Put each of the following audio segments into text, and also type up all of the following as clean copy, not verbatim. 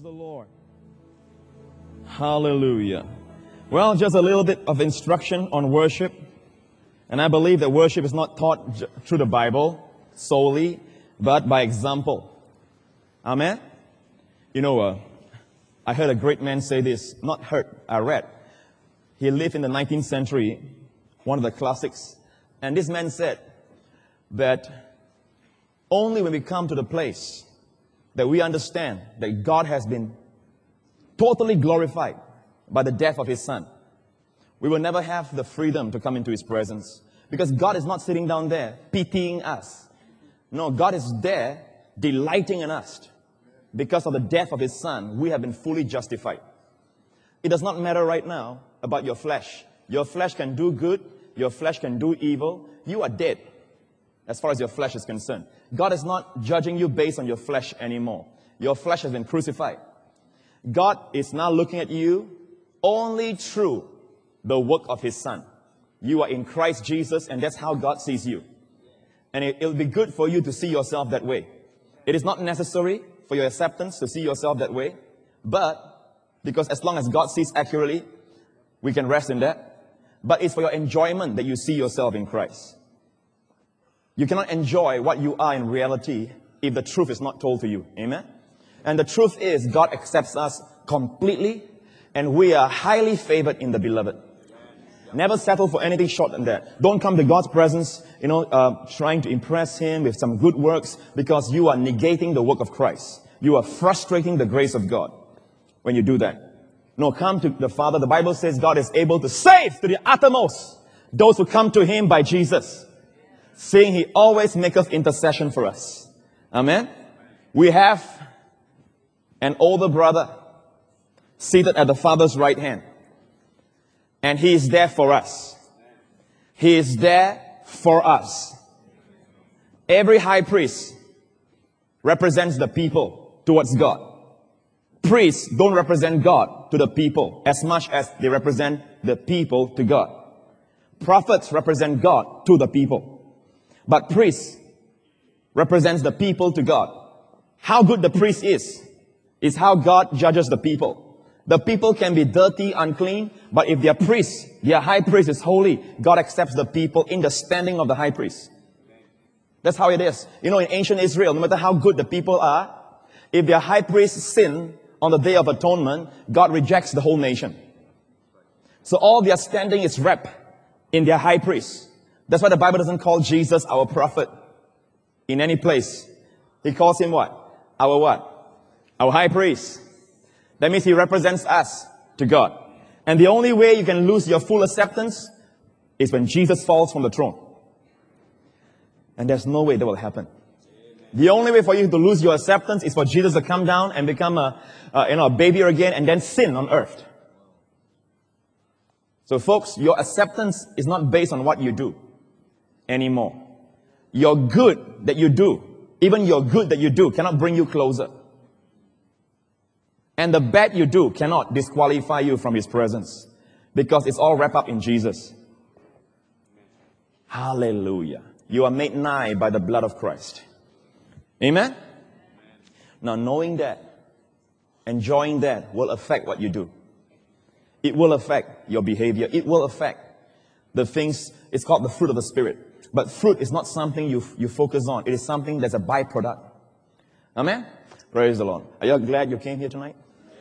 Praise the Lord. Hallelujah. Well, just a little bit of instruction on worship. And I believe that worship is not taught through the Bible solely, but by example. Amen? You know, I heard a great man say this. Not heard, I read. He lived in the 19th century, one of the classics. And this man said that only when we come to the place that we understand that God has been totally glorified by the death of His Son, we will never have the freedom to come into His presence. Because God is not sitting down there pitying us. No, God is there delighting in us. Because of the death of His Son, we have been fully justified. It does not matter right now about your flesh. Your flesh can do good. Your flesh can do evil. You are dead as far as your flesh is concerned. God is not judging you based on your flesh anymore. Your flesh has been crucified. God is now looking at you only through the work of His Son. You are in Christ Jesus, and that's how God sees you. And it'll be good for you to see yourself that way. It is not necessary for your acceptance to see yourself that way, but because as long as God sees accurately, we can rest in that. But it's for your enjoyment that you see yourself in Christ. You cannot enjoy what you are in reality if the truth is not told to you. Amen? And the truth is God accepts us completely, and we are highly favored in the beloved. Never settle for anything short than that. Don't come to God's presence, trying to impress Him with some good works, because you are negating the work of Christ. You are frustrating the grace of God when you do that. No, come to the Father. The Bible says God is able to save to the uttermost those who come to Him by Jesus, seeing He always maketh intercession for us. Amen? We have an older brother seated at the Father's right hand. And He is there for us. He is there for us. Every high priest represents the people towards God. Priests don't represent God to the people as much as they represent the people to God. Prophets represent God to the people. But priests represents the people to God. How good the priest is how God judges the people. The people can be dirty, unclean, but if their priest, their high priest is holy, God accepts the people in the standing of the high priest. That's how it is. You know, in ancient Israel, no matter how good the people are, if their high priest sin on the Day of Atonement, God rejects the whole nation. So all their standing is wrapped in their high priest. That's why the Bible doesn't call Jesus our prophet in any place. He calls Him what? Our what? Our high priest. That means He represents us to God. And the only way you can lose your full acceptance is when Jesus falls from the throne. And there's no way that will happen. The only way for you to lose your acceptance is for Jesus to come down and become a baby again and then sin on earth. So folks, your acceptance is not based on what you do anymore. Your good that you do, even your good that you do, cannot bring you closer. And the bad you do cannot disqualify you from His presence, because it's all wrapped up in Jesus. Hallelujah. You are made nigh by the blood of Christ. Amen? Now, knowing that, enjoying that will affect what you do. It will affect your behavior. It will affect the things. It's called the fruit of the Spirit. But fruit is not something you focus on. It is something that's a byproduct. Amen? Praise the Lord. Are you glad you came here tonight?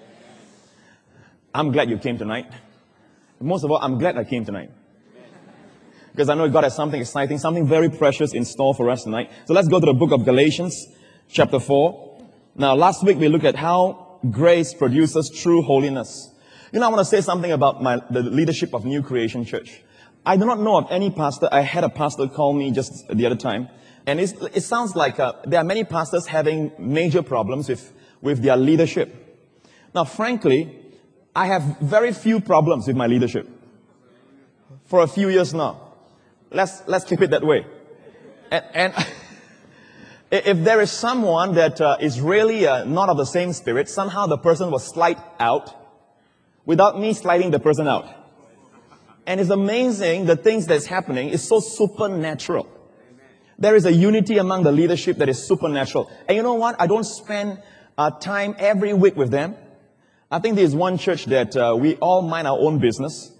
I'm glad you came tonight. Most of all, I'm glad I came tonight. Because I know God has something exciting, something very precious in store for us tonight. So let's go to the book of Galatians, chapter 4. Now, last week we looked at how grace produces true holiness. You know, I want to say something about the leadership of New Creation Church. I do not know of any pastor. I had a pastor call me just the other time. And it sounds like there are many pastors having major problems with their leadership. Now, frankly, I have very few problems with my leadership. For a few years now. Let's keep it that way. And if there is someone that is really not of the same spirit, somehow the person will slide out without me sliding the person out. And it's amazing the things that's happening is so supernatural. There is a unity among the leadership that is supernatural. And you know what? I don't spend time every week with them. I think there's one church that we all mind our own business.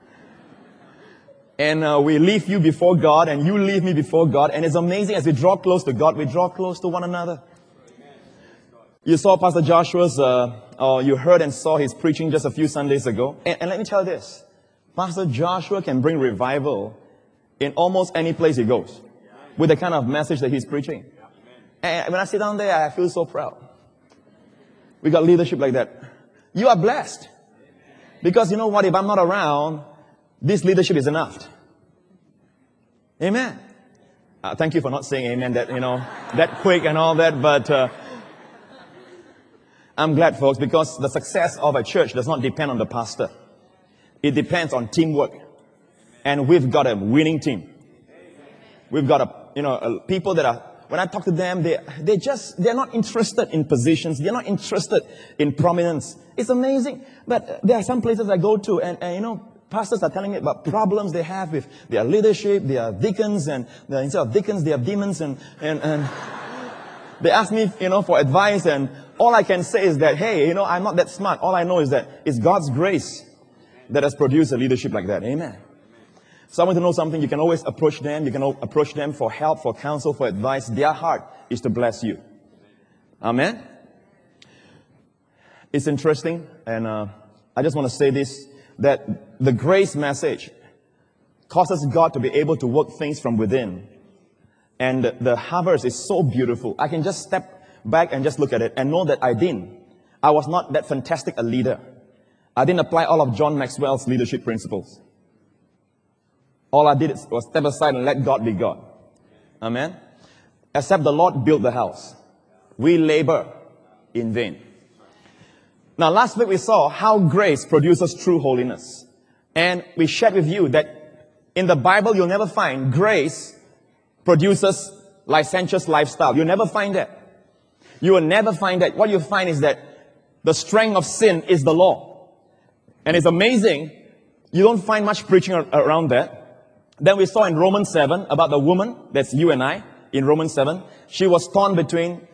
And we leave you before God, and you leave me before God. And it's amazing, as we draw close to God, we draw close to one another. You saw Pastor Joshua's, or you heard and saw his preaching just a few Sundays ago. And let me tell you this. Pastor Joshua can bring revival in almost any place he goes with the kind of message that he's preaching. And when I sit down there, I feel so proud. We got leadership like that. You are blessed. Because you know what? If I'm not around, this leadership is enough. Amen. Thank you for not saying amen that quick and all that. But I'm glad, folks, because the success of a church does not depend on the pastor. It depends on teamwork. And we've got a winning team. We've got people that are, when I talk to them, they're not interested in positions. They're not interested in prominence. It's amazing. But there are some places I go to and pastors are telling me about problems they have with their leadership, their deacons, and instead of deacons, they have demons, and they ask me, for advice, and all I can say is that, hey, I'm not that smart. All I know is that it's God's grace that has produced a leadership like that. Amen. So I want to know something. You can always approach them. You can approach them for help, for counsel, for advice. Their heart is to bless you. Amen. It's interesting, and I just want to say this, that the grace message causes God to be able to work things from within. And the harvest is so beautiful. I can just step back and just look at it and know that I was not that fantastic a leader. I didn't apply all of John Maxwell's leadership principles. All I did was step aside and let God be God. Amen. Except the Lord built the house. We labor in vain. Now, last week we saw how grace produces true holiness. And we shared with you that in the Bible you'll never find grace produces licentious lifestyle. You'll never find that. You will never find that. What you find is that the strength of sin is the law. And it's amazing. You don't find much preaching around that. Then we saw in Romans 7 about the woman, that's you and I, in Romans 7. She was torn between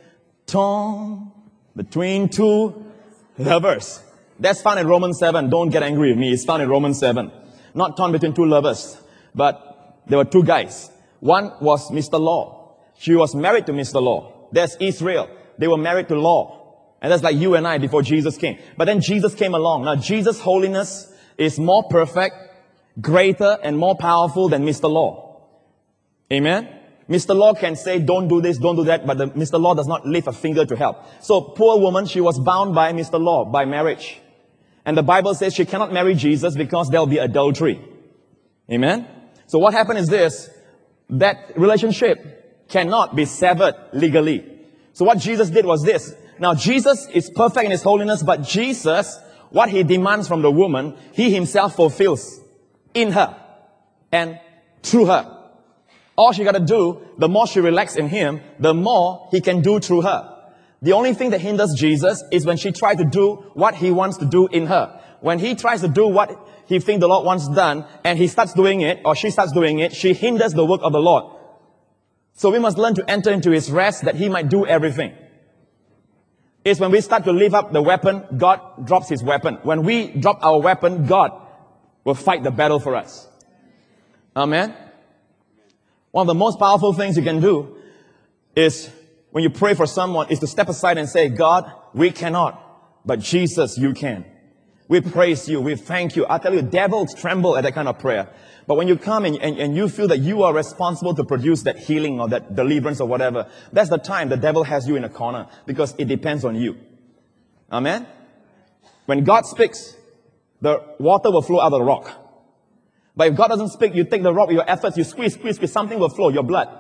two lovers. That's found in Romans 7. Don't get angry with me. It's found in Romans 7. Not torn between two lovers, but there were two guys. One was Mr. Law. She was married to Mr. Law. There's Israel. They were married to law. And that's like you and I before Jesus came. But then Jesus came along. Now, Jesus' holiness is more perfect, greater, and more powerful than Mr. Law. Amen? Mr. Law can say, don't do this, don't do that, but Mr. Law does not lift a finger to help. So, poor woman, she was bound by Mr. Law, by marriage. And the Bible says she cannot marry Jesus because there will be adultery. Amen? So what happened is this, that relationship cannot be severed legally. So what Jesus did was this. Now, Jesus is perfect in His holiness, but Jesus, what He demands from the woman, He Himself fulfills in her and through her. All she got to do, the more she relaxes in Him, the more He can do through her. The only thing that hinders Jesus is when she tries to do what He wants to do in her. When He tries to do what He thinks the Lord wants done, and He starts doing it, or she starts doing it, she hinders the work of the Lord. So we must learn to enter into His rest that He might do everything. It's when we start to lift up the weapon, God drops His weapon. When we drop our weapon, God will fight the battle for us. Amen. One of the most powerful things you can do is when you pray for someone is to step aside and say, God, we cannot, but Jesus, you can. We praise you. We thank you. I tell you, devils tremble at that kind of prayer. But when you come and you feel that you are responsible to produce that healing or that deliverance or whatever, that's the time the devil has you in a corner because it depends on you. Amen? When God speaks, the water will flow out of the rock. But if God doesn't speak, you take the rock with your efforts, you squeeze, something will flow, your blood.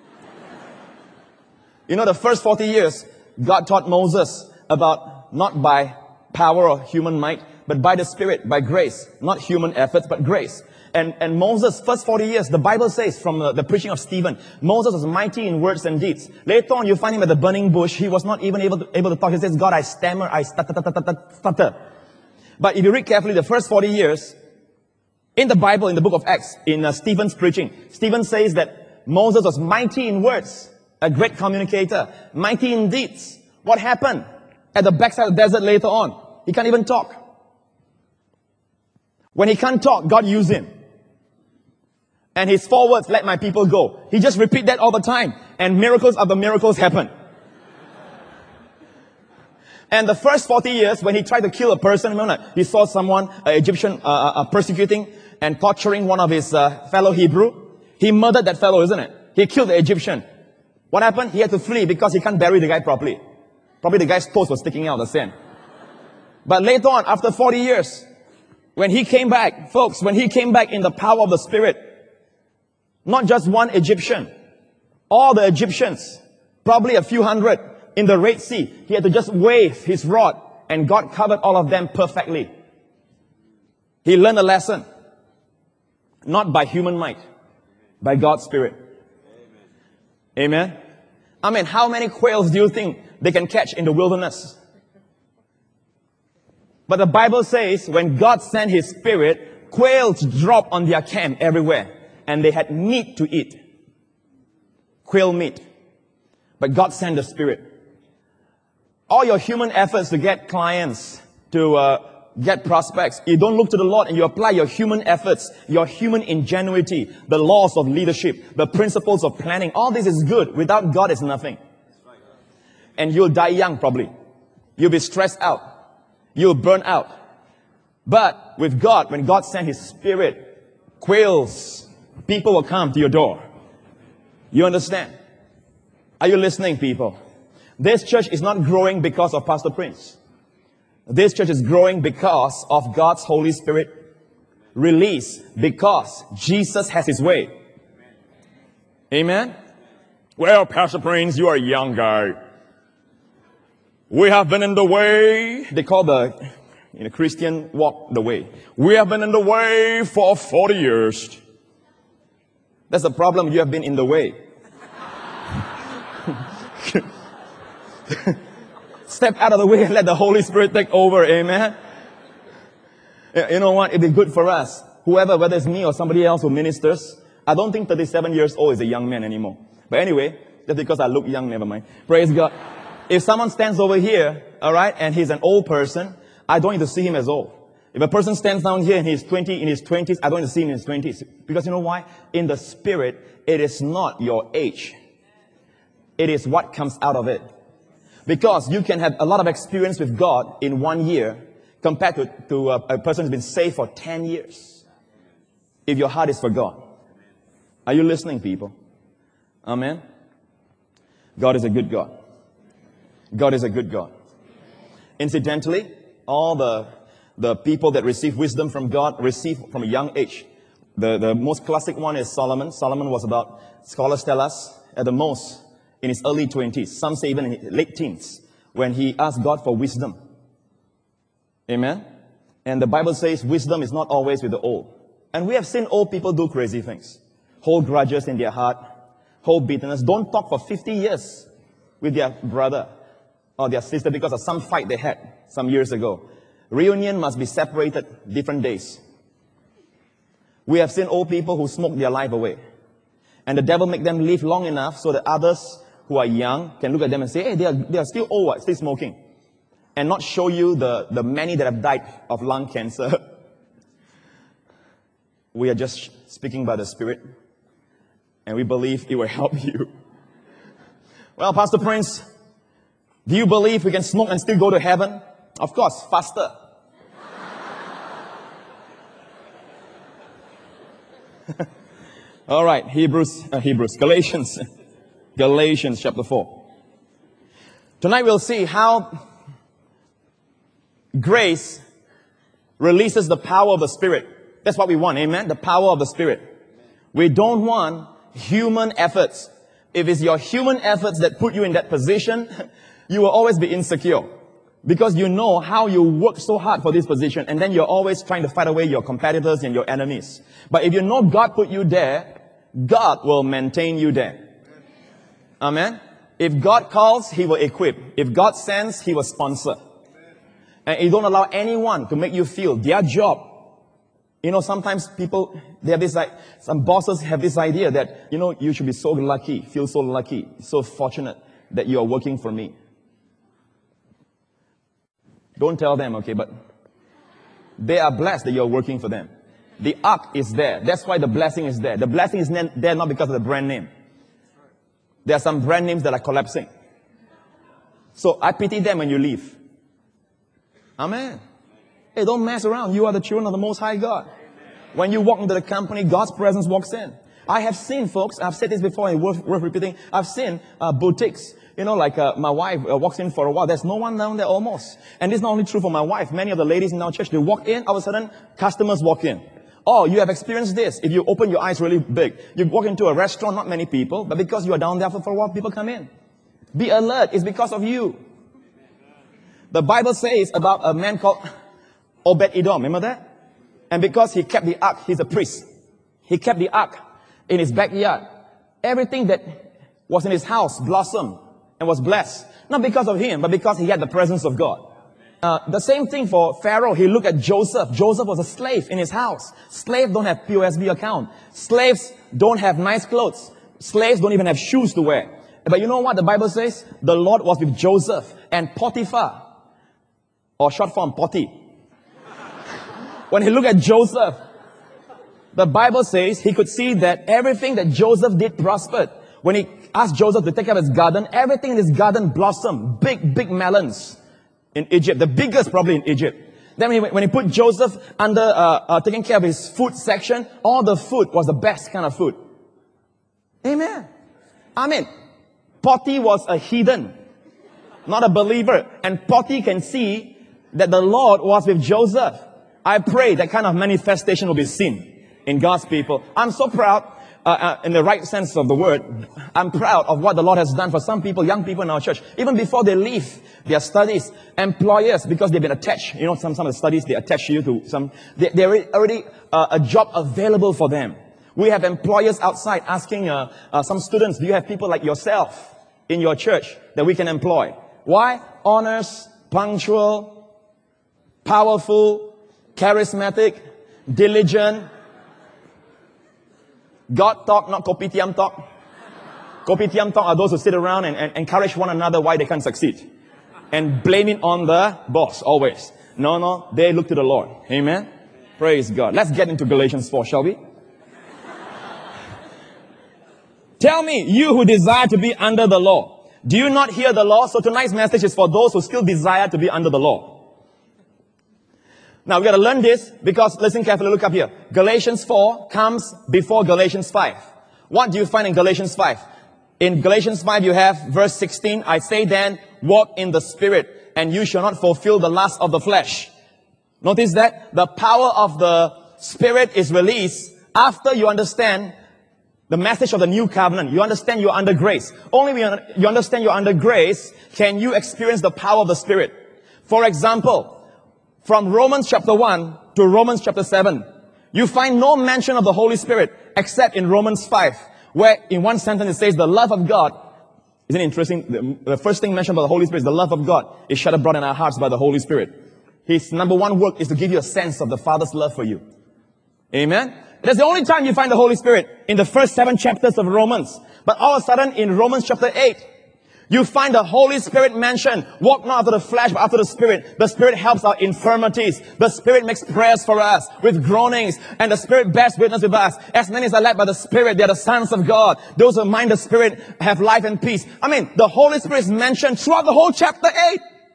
The first 40 years, God taught Moses about not by power or human might, but by the Spirit, by grace. Not human efforts, but grace. And Moses, first 40 years, the Bible says from the preaching of Stephen, Moses was mighty in words and deeds. Later on, you find him at the burning bush. He was not even able to talk. He says, God, I stammer, I stutter. But if you read carefully, the first 40 years, in the Bible, in the book of Acts, in Stephen's preaching, Stephen says that Moses was mighty in words, a great communicator, mighty in deeds. What happened? at the backside of the desert later on. He can't even talk. When he can't talk, God used him. And his 4 words, let my people go. He just repeat that all the time. And miracles after miracles happen. And the first 40 years, when he tried to kill a person, remember, he saw someone, an Egyptian, persecuting and torturing one of his fellow Hebrew. He murdered that fellow, isn't it? He killed the Egyptian. What happened? He had to flee because he can't bury the guy properly. Probably the guy's toes was sticking out of the sand. But later on, after 40 years, when he came back, folks, when he came back in the power of the Spirit, not just one Egyptian, all the Egyptians, probably a few hundred in the Red Sea, he had to just wave his rod and God covered all of them perfectly. He learned a lesson, not by human might, by God's Spirit. Amen. I mean, how many quails do you think they can catch in the wilderness? But the Bible says when God sent His Spirit, quails dropped on their camp everywhere. And they had meat to eat. Quail meat. But God sent the Spirit. All your human efforts to get clients, to get prospects, you don't look to the Lord and you apply your human efforts, your human ingenuity, the laws of leadership, the principles of planning. All this is good. Without God, it's nothing. And you'll die young probably. You'll be stressed out. You'll burn out. But with God, when God sent His Spirit, quails, people will come to your door. You understand? Are you listening, people? This church is not growing because of Pastor Prince. This church is growing because of God's Holy Spirit release, because Jesus has His way. Amen? Well, Pastor Prince, you are a young guy. We have been in the way. They call the Christian walk the way. We have been in the way for 40 years. That's the problem. You have been in the way. Step out of the way and let the Holy Spirit take over. Amen. You know what? It'd be good for us. Whoever, whether it's me or somebody else who ministers, I don't think 37 years old is a young man anymore. But anyway, just because I look young, never mind. Praise God. If someone stands over here, all right, and he's an old person, I don't need to see him as old. If a person stands down here and he's in his 20s, I don't need to see him in his 20s. Because you know why? In the Spirit, it is not your age. It is what comes out of it. Because you can have a lot of experience with God in 1 year compared to a person who's been saved for 10 years. If your heart is for God. Are you listening, people? Amen? God is a good God. God is a good God. Incidentally, all the people that receive wisdom from God receive from a young age. The most classic one is Solomon. Solomon was about, scholars tell us, at the most, in his early 20s. Some say even in his late teens, when he asked God for wisdom. Amen? And the Bible says wisdom is not always with the old. And we have seen old people do crazy things. Hold grudges in their heart. Hold bitterness. Don't talk for 50 years with their brother or their sister because of some fight they had some years ago. Reunion must be separated different days. We have seen old people who smoke their life away. And the devil make them live long enough so that others who are young can look at them and say, hey, they are still old, still smoking. And not show you the many that have died of lung cancer. We are just speaking by the Spirit. And we believe it will help you. Well, Pastor Prince, do you believe we can smoke and still go to heaven? Of course, faster. All right, Galatians chapter 4. Tonight we'll see how grace releases the power of the Spirit. That's what we want, amen? The power of the Spirit. We don't want human efforts. If it's your human efforts that put you in that position, you will always be insecure. Because you know how you work so hard for this position, and then you're always trying to fight away your competitors and your enemies. But if you know God put you there, God will maintain you there. Amen? If God calls, He will equip. If God sends, He will sponsor. And you don't allow anyone to make you feel their job. You know, sometimes people, they have this, like, some bosses have this idea that, you know, you should be so lucky, feel so lucky, so fortunate that you are working for me. Don't tell them, okay, but they are blessed that you're working for them. The ark is there. That's why the blessing is there. The blessing is there not because of the brand name. There are some brand names that are collapsing. So I pity them when you leave. Amen. Hey, don't mess around. You are the children of the Most High God. When you walk into the company, God's presence walks in. I have seen, folks, I've said this before and worth repeating. I've seen boutiques. You know, like my wife walks in for a while. There's no one down there almost. And this is not only true for my wife. Many of the ladies in our church, they walk in, all of a sudden, customers walk in. Oh, you have experienced this. If you open your eyes really big, you walk into a restaurant, not many people, but because you are down there for a while, people come in. Be alert. It's because of you. The Bible says about a man called Obed-Edom. Remember that? And because he kept the ark, he's a priest. He kept the ark in his backyard. Everything that was in his house blossomed and was blessed. Not because of him, but because he had the presence of God. The same thing for Pharaoh. He looked at Joseph. Joseph was a slave in his house. Slaves don't have POSB account. Slaves don't have nice clothes. Slaves don't even have shoes to wear. But you know what the Bible says? The Lord was with Joseph and Potiphar, or short form Potty. When he looked at Joseph, the Bible says he could see that everything that Joseph did prospered. When he asked Joseph to take care of his garden, everything in his garden blossomed. Big melons in Egypt. The biggest probably in Egypt. Then when he put Joseph under taking care of his food section, all the food was the best kind of food. Amen. Amen. Potty was a heathen, not a believer. And Potty can see that the Lord was with Joseph. I pray that kind of manifestation will be seen in God's people. I'm so proud, in the right sense of the word, I'm proud of what the Lord has done for some people, young people in our church. Even before they leave their studies, employers, because they've been attached. You know, some of the studies, they attach you to some, they're already a job available for them. We have employers outside asking some students, do you have people like yourself in your church that we can employ? Why? Honest, punctual, powerful, charismatic, diligent. God talk, not kopitiam talk. Kopitiam talk are those who sit around and encourage one another why they can't succeed. And blame it on the boss, always. No, they look to the Lord. Amen? Praise God. Let's get into Galatians 4, shall we? Tell me, you who desire to be under the law, do you not hear the law? So tonight's message is for those who still desire to be under the law. Now we got to learn this because, listen carefully, look up here. Galatians 4 comes before Galatians 5. What do you find in Galatians 5? In Galatians 5 you have verse 16, I say then, walk in the Spirit, and you shall not fulfill the lust of the flesh. Notice that the power of the Spirit is released after you understand the message of the new covenant. You understand you're under grace. Only when you understand you're under grace can you experience the power of the Spirit. For example, from Romans chapter 1 to Romans chapter 7, you find no mention of the Holy Spirit except in Romans 5, where in one sentence it says the love of God. Isn't it interesting? The first thing mentioned by the Holy Spirit is the love of God is shed abroad in our hearts by the Holy Spirit. His number one work is to give you a sense of the Father's love for you. Amen? That's the only time you find the Holy Spirit, in the first 7 chapters of Romans. But all of a sudden in Romans chapter 8, you find the Holy Spirit mentioned. Walk not after the flesh, but after the Spirit. The Spirit helps our infirmities. The Spirit makes prayers for us with groanings. And the Spirit bears witness with us. As many as are led by the Spirit, they are the sons of God. Those who mind the Spirit have life and peace. I mean, the Holy Spirit is mentioned throughout the whole chapter 8.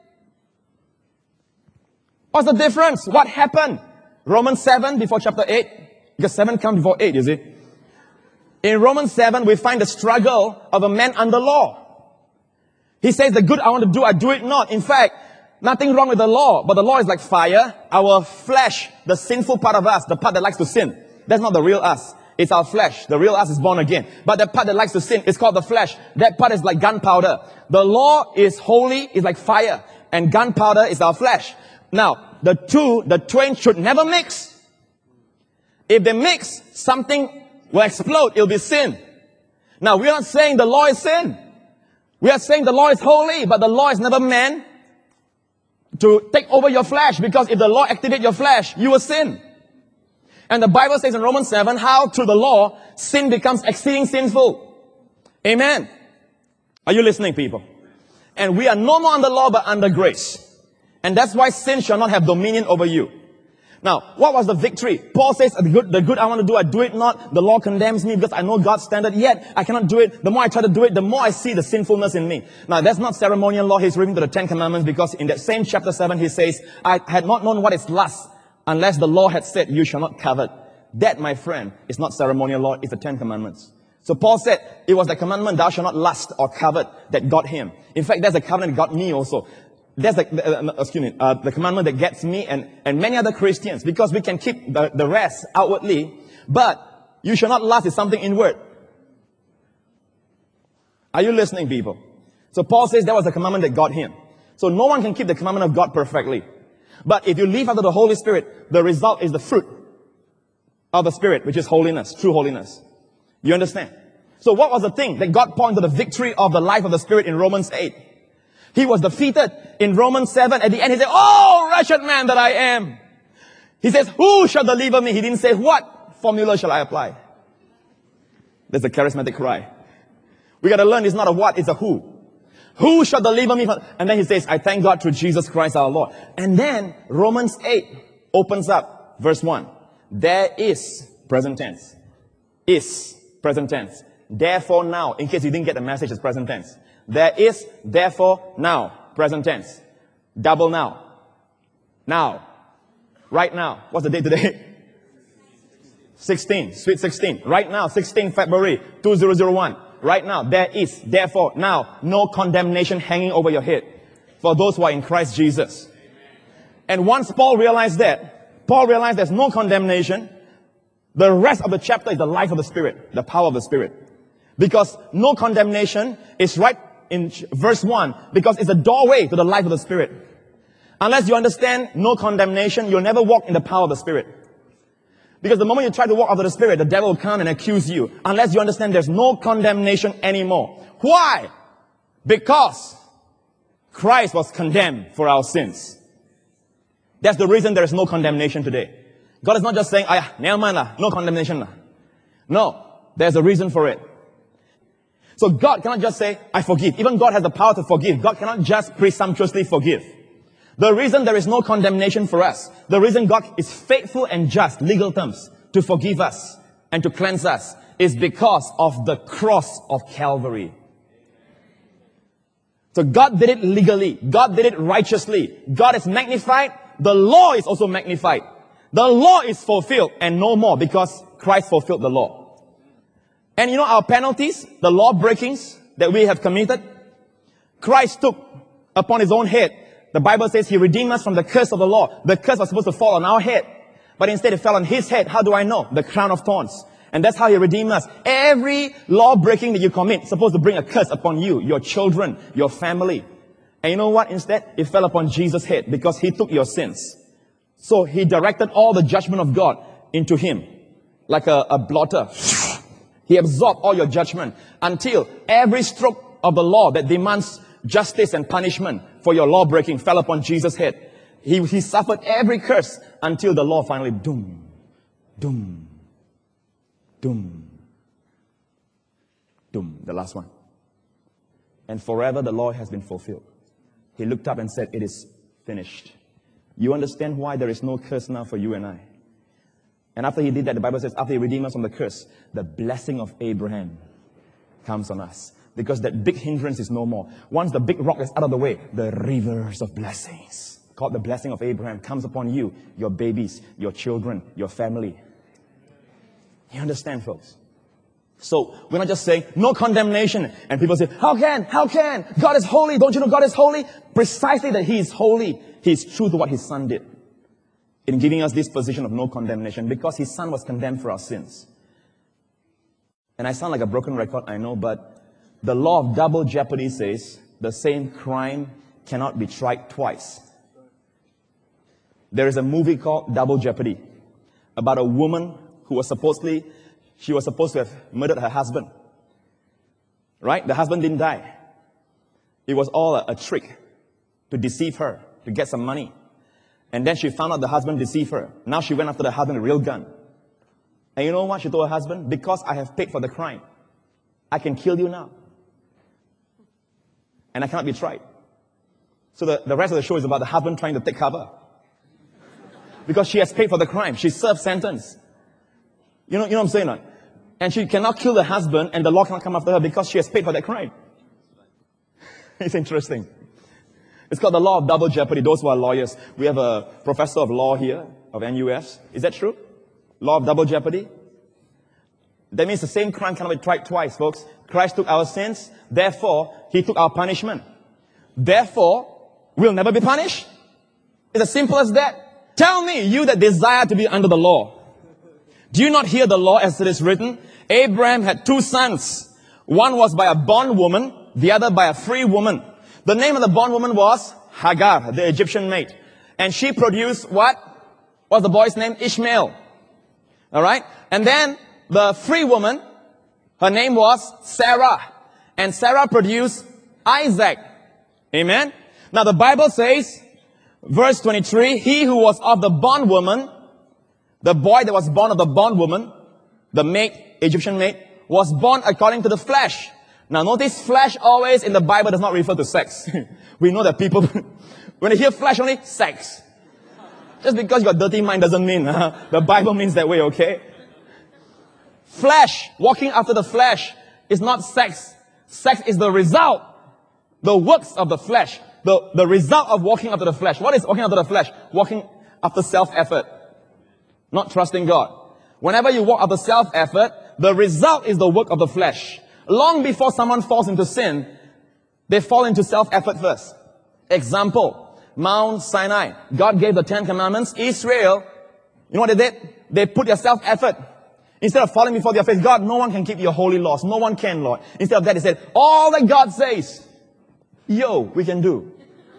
What's the difference? What happened? Romans 7 before chapter 8. Because 7 comes before 8, you see. In Romans 7, we find the struggle of a man under law. He says, the good I want to do, I do it not. In fact, nothing wrong with the law, but the law is like fire. Our flesh, the sinful part of us, the part that likes to sin, that's not the real us. It's our flesh. The real us is born again. But the part that likes to sin is called the flesh. That part is like gunpowder. The law is holy, is like fire. And gunpowder is our flesh. Now, the twain should never mix. If they mix, something will explode. It'll be sin. Now, we're not saying the law is sin. We are saying the law is holy, but the law is never meant to take over your flesh, because if the law activates your flesh, you will sin. And the Bible says in Romans 7, how through the law, sin becomes exceeding sinful. Amen. Are you listening, people? And we are no more under law, but under grace. And that's why sin shall not have dominion over you. Now, what was the victory? Paul says, the good I want to do, I do it not. The law condemns me because I know God's standard, yet I cannot do it. The more I try to do it, the more I see the sinfulness in me. Now, that's not ceremonial law. He's referring to the Ten Commandments, because in that same chapter 7, he says, I had not known what is lust unless the law had said, you shall not covet. That, my friend, is not ceremonial law. It's the Ten Commandments. So Paul said, it was the commandment, thou shalt not lust or covet, that got him. In fact, that's the covenant that got me also. That's the commandment that gets me and many other Christians, because we can keep the rest outwardly, but you shall not lust is something inward. Are you listening, people? So Paul says that was the commandment that got him. So no one can keep the commandment of God perfectly. But if you live under the Holy Spirit, the result is the fruit of the Spirit, which is holiness, true holiness. You understand? So what was the thing that got Paul into the victory of the life of the Spirit in Romans 8? He was defeated in Romans 7. At the end, he said, oh, wretched man that I am. He says, who shall deliver me? He didn't say, what formula shall I apply? That's a charismatic cry. We got to learn it's not a what, it's a who. Who shall deliver me? And then he says, I thank God through Jesus Christ our Lord. And then Romans 8 opens up, verse 1. There is, present tense. Is, present tense. Therefore now, in case you didn't get the message, it's present tense. There is, therefore, now. Present tense. Double now. Now. Right now. What's the date today? 16. Sweet 16. Right now. 16 February 2001. Right now. There is, therefore, now. No condemnation hanging over your head for those who are in Christ Jesus. And once Paul realized that, Paul realized there's no condemnation. The rest of the chapter is the life of the Spirit. The power of the Spirit. Because no condemnation is right in verse 1, because it's a doorway to the life of the Spirit. Unless you understand no condemnation, you'll never walk in the power of the Spirit. Because the moment you try to walk out of the Spirit, the devil will come and accuse you. Unless you understand there's no condemnation anymore. Why? Because Christ was condemned for our sins. That's the reason there is no condemnation today. God is not just saying, never mind, no condemnation. No, there's a reason for it. So God cannot just say, I forgive. Even God has the power to forgive. God cannot just presumptuously forgive. The reason there is no condemnation for us, the reason God is faithful and just, legal terms, to forgive us and to cleanse us, is because of the cross of Calvary. So God did it legally. God did it righteously. God is magnified. The law is also magnified. The law is fulfilled and no more, because Christ fulfilled the law. And you know our penalties, the law breakings that we have committed, Christ took upon his own head. The Bible says he redeemed us from the curse of the law. The curse was supposed to fall on our head, but instead it fell on his head. How do I know? The crown of thorns. And that's how he redeemed us. Every law breaking that you commit is supposed to bring a curse upon you, your children, your family. And you know what? Instead, it fell upon Jesus' head because he took your sins. So he directed all the judgment of God into him like a blotter. He absorbed all your judgment until every stroke of the law that demands justice and punishment for your law breaking fell upon Jesus' head. He suffered every curse until the law finally doom, doom, doom, doom, the last one. And forever the law has been fulfilled. He looked up and said, it is finished. You understand why there is no curse now for you and I? And after he did that, the Bible says, after he redeemed us from the curse, the blessing of Abraham comes on us. Because that big hindrance is no more. Once the big rock is out of the way, the rivers of blessings, called the blessing of Abraham, comes upon you, your babies, your children, your family. You understand, folks? So we're not just saying no condemnation. And people say, how can? God is holy. Don't you know God is holy? Precisely that he is holy. He is true to what his son did in giving us this position of no condemnation, because his son was condemned for our sins. And I sound like a broken record, I know, but the law of double jeopardy says the same crime cannot be tried twice. There is a movie called Double Jeopardy about a woman who was supposed to have murdered her husband. Right? The husband didn't die. It was all a trick to deceive her, to get some money. And then she found out the husband deceived her. Now she went after the husband with a real gun. And you know what she told her husband? Because I have paid for the crime, I can kill you now. And I cannot be tried. So the rest of the show is about the husband trying to take cover. Because she has paid for the crime. She served sentence. You know what I'm saying? Right? And she cannot kill the husband and the law cannot come after her because she has paid for that crime. It's interesting. It's called the law of double jeopardy. Those who are lawyers. We have a professor of law here, of NUS. Is that true? Law of double jeopardy? That means the same crime cannot be tried twice, folks. Christ took our sins. Therefore, He took our punishment. Therefore, we'll never be punished. It's as simple as that. Tell me, you that desire to be under the law. Do you not hear the law as it is written? Abraham had 2 sons. One was by a bondwoman, the other by a free woman. The name of the bondwoman was Hagar, the Egyptian maid. And she produced what? What's the boy's name? Ishmael. Alright? And then the free woman, her name was Sarah. And Sarah produced Isaac. Amen? Now the Bible says, verse 23, he who was of the bondwoman, the boy that was born of the bondwoman, the maid, Egyptian maid, was born according to the flesh. Now notice, flesh always in the Bible does not refer to sex. We know that people, when they hear flesh only, sex. Just because you got dirty mind doesn't mean the Bible means that way, okay? Flesh, walking after the flesh, is not sex. Sex is the result, the works of the flesh, the result of walking after the flesh. What is walking after the flesh? Walking after self-effort, not trusting God. Whenever you walk after self-effort, the result is the work of the flesh. Long before someone falls into sin, they fall into self-effort first. Example, Mount Sinai. God gave the 10 commandments. Israel, you know what they did? They put their self-effort. Instead of falling before their face, God, no one can keep your holy laws. No one can, Lord. Instead of that, they said, all that God says, we can do.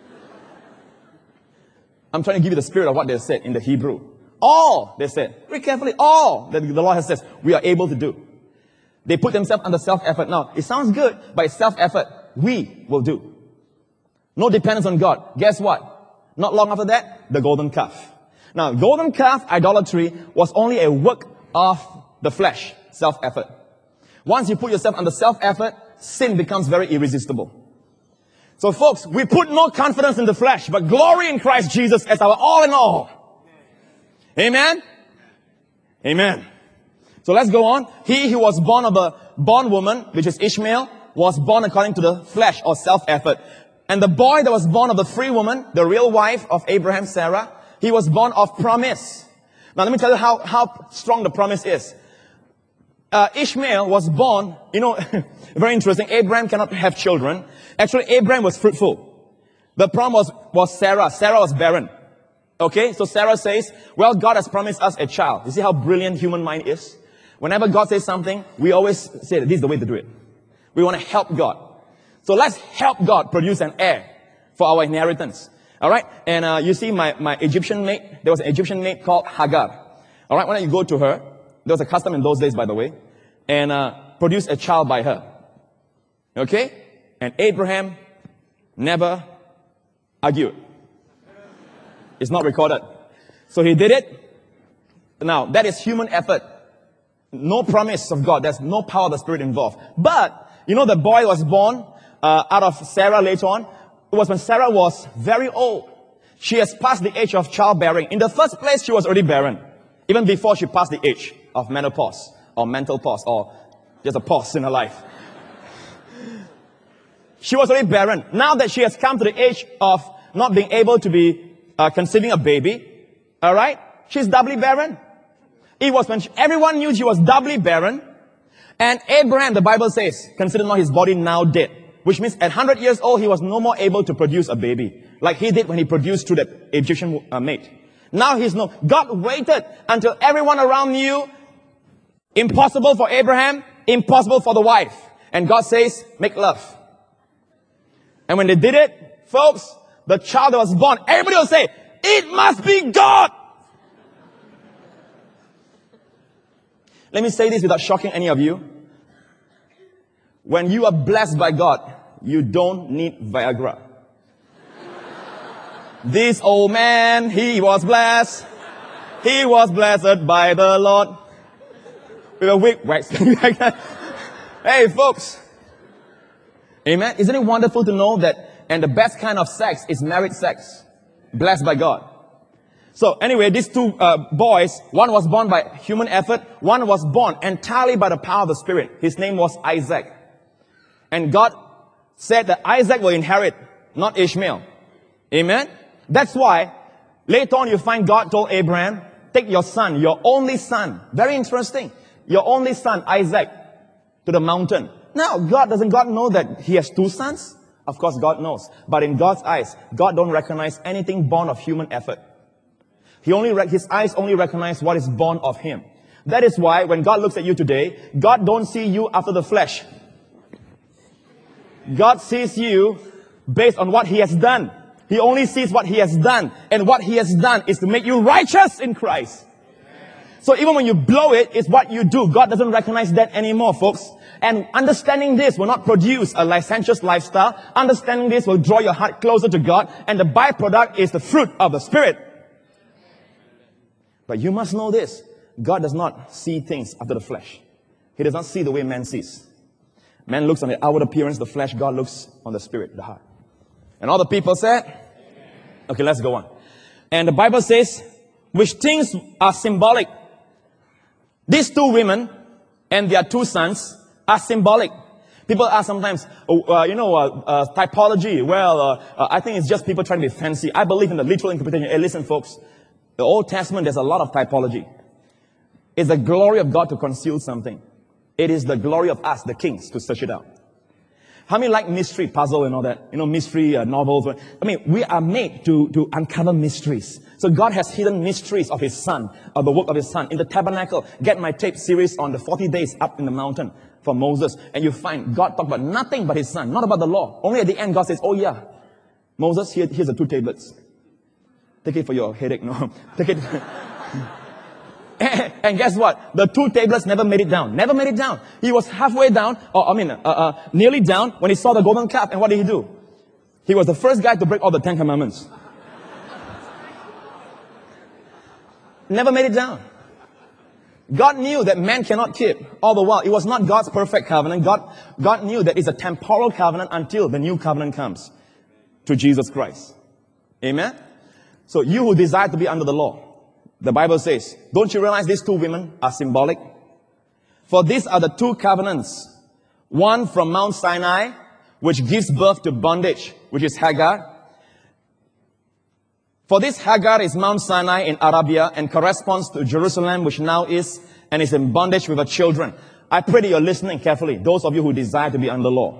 I'm trying to give you the spirit of what they said in the Hebrew. All, they said. Read carefully. All that the Lord has said, we are able to do. They put themselves under self-effort. Now, it sounds good, but it's self-effort. We will do. No dependence on God. Guess what? Not long after that, the golden calf. Now, golden calf idolatry was only a work of the flesh. Self-effort. Once you put yourself under self-effort, sin becomes very irresistible. So folks, we put no confidence in the flesh, but glory in Christ Jesus as our all in all. Amen? Amen. So let's go on. He who was born of a bondwoman, which is Ishmael, was born according to the flesh or self-effort. And the boy that was born of the free woman, the real wife of Abraham, Sarah, he was born of promise. Now let me tell you how strong the promise is. Ishmael was born, very interesting. Abraham cannot have children. Actually, Abraham was fruitful. The problem was Sarah. Sarah was barren. Okay, so Sarah says, well, God has promised us a child. You see how brilliant human mind is? Whenever God says something, we always say that this is the way to do it. We want to help God. So let's help God produce an heir for our inheritance. Alright? And you see my Egyptian maid, there was an Egyptian maid called Hagar. Alright, when you go to her, there was a custom in those days, by the way, and produce a child by her. Okay? And Abraham never argued. It's not recorded. So he did it. Now, that is human effort. No promise of God. There's no power of the Spirit involved. But, the boy was born out of Sarah later on. It was when Sarah was very old. She has passed the age of childbearing. In the first place, she was already barren. Even before she passed the age of menopause or mental pause or just a pause in her life. She was already barren. Now that she has come to the age of not being able to be conceiving a baby, alright, she's doubly barren. It was when everyone knew she was doubly barren. And Abraham, the Bible says, consider not his body now dead. Which means at 100 years old, he was no more able to produce a baby. Like he did when he produced through the Egyptian maid. Now God waited until everyone around knew, impossible for Abraham, impossible for the wife. And God says, make love. And when they did it, folks, the child that was born, everybody will say, it must be God. Let me say this without shocking any of you. When you are blessed by God, you don't need Viagra. This old man, he was blessed. He was blessed by the Lord. With a wig wax. Hey, folks. Amen. Isn't it wonderful to know that And the best kind of sex is married sex. Blessed by God. So anyway, these two boys, one was born by human effort, one was born entirely by the power of the Spirit. His name was Isaac. And God said that Isaac will inherit, not Ishmael. Amen? That's why later on you find God told Abraham, take your son, your only son. Very interesting. Your only son, Isaac, to the mountain. Now, doesn't God know that he has two sons? Of course, God knows. But in God's eyes, God don't recognize anything born of human effort. His eyes only recognize what is born of him. That is why when God looks at you today, God don't see you after the flesh. God sees you based on what he has done. He only sees what he has done. And what he has done is to make you righteous in Christ. So even when you blow it, it's what you do. God doesn't recognize that anymore, folks. And understanding this will not produce a licentious lifestyle. Understanding this will draw your heart closer to God. And the byproduct is the fruit of the Spirit. But you must know this. God does not see things after the flesh. He does not see the way man sees. Man looks on the outward appearance, the flesh. God looks on the spirit, the heart. And all the people said, okay, let's go on. And the Bible says, which things are symbolic. These two women and their two sons are symbolic. People ask sometimes, typology. Well, I think it's just people trying to be fancy. I believe in the literal interpretation. Hey, listen, folks. The Old Testament, there's a lot of typology. It's the glory of God to conceal something. It is the glory of us, the kings, to search it out. How many like mystery, puzzle and all that? Mystery novels. I mean, we are made to uncover mysteries. So God has hidden mysteries of His Son, of the work of His Son. In the tabernacle, get my tape series on the 40 days up in the mountain for Moses. And you find God talk about nothing but His Son, not about the law. Only at the end, God says, oh yeah, Moses, here's the 2 tablets. Take it for your headache, no. Take it. And guess what? The 2 tablets never made it down. Never made it down. He was halfway down, nearly down when he saw the golden calf. And what did he do? He was the first guy to break all the 10 commandments. Never made it down. God knew that man cannot keep all the while. It was not God's perfect covenant. God knew that it's a temporal covenant until the new covenant comes to Jesus Christ. Amen? So you who desire to be under the law, the Bible says, don't you realize these 2 women are symbolic? For these are the 2 covenants. One from Mount Sinai, which gives birth to bondage, which is Hagar. For this Hagar is Mount Sinai in Arabia and corresponds to Jerusalem, which now is and is in bondage with her children. I pray that you're listening carefully, those of you who desire to be under law.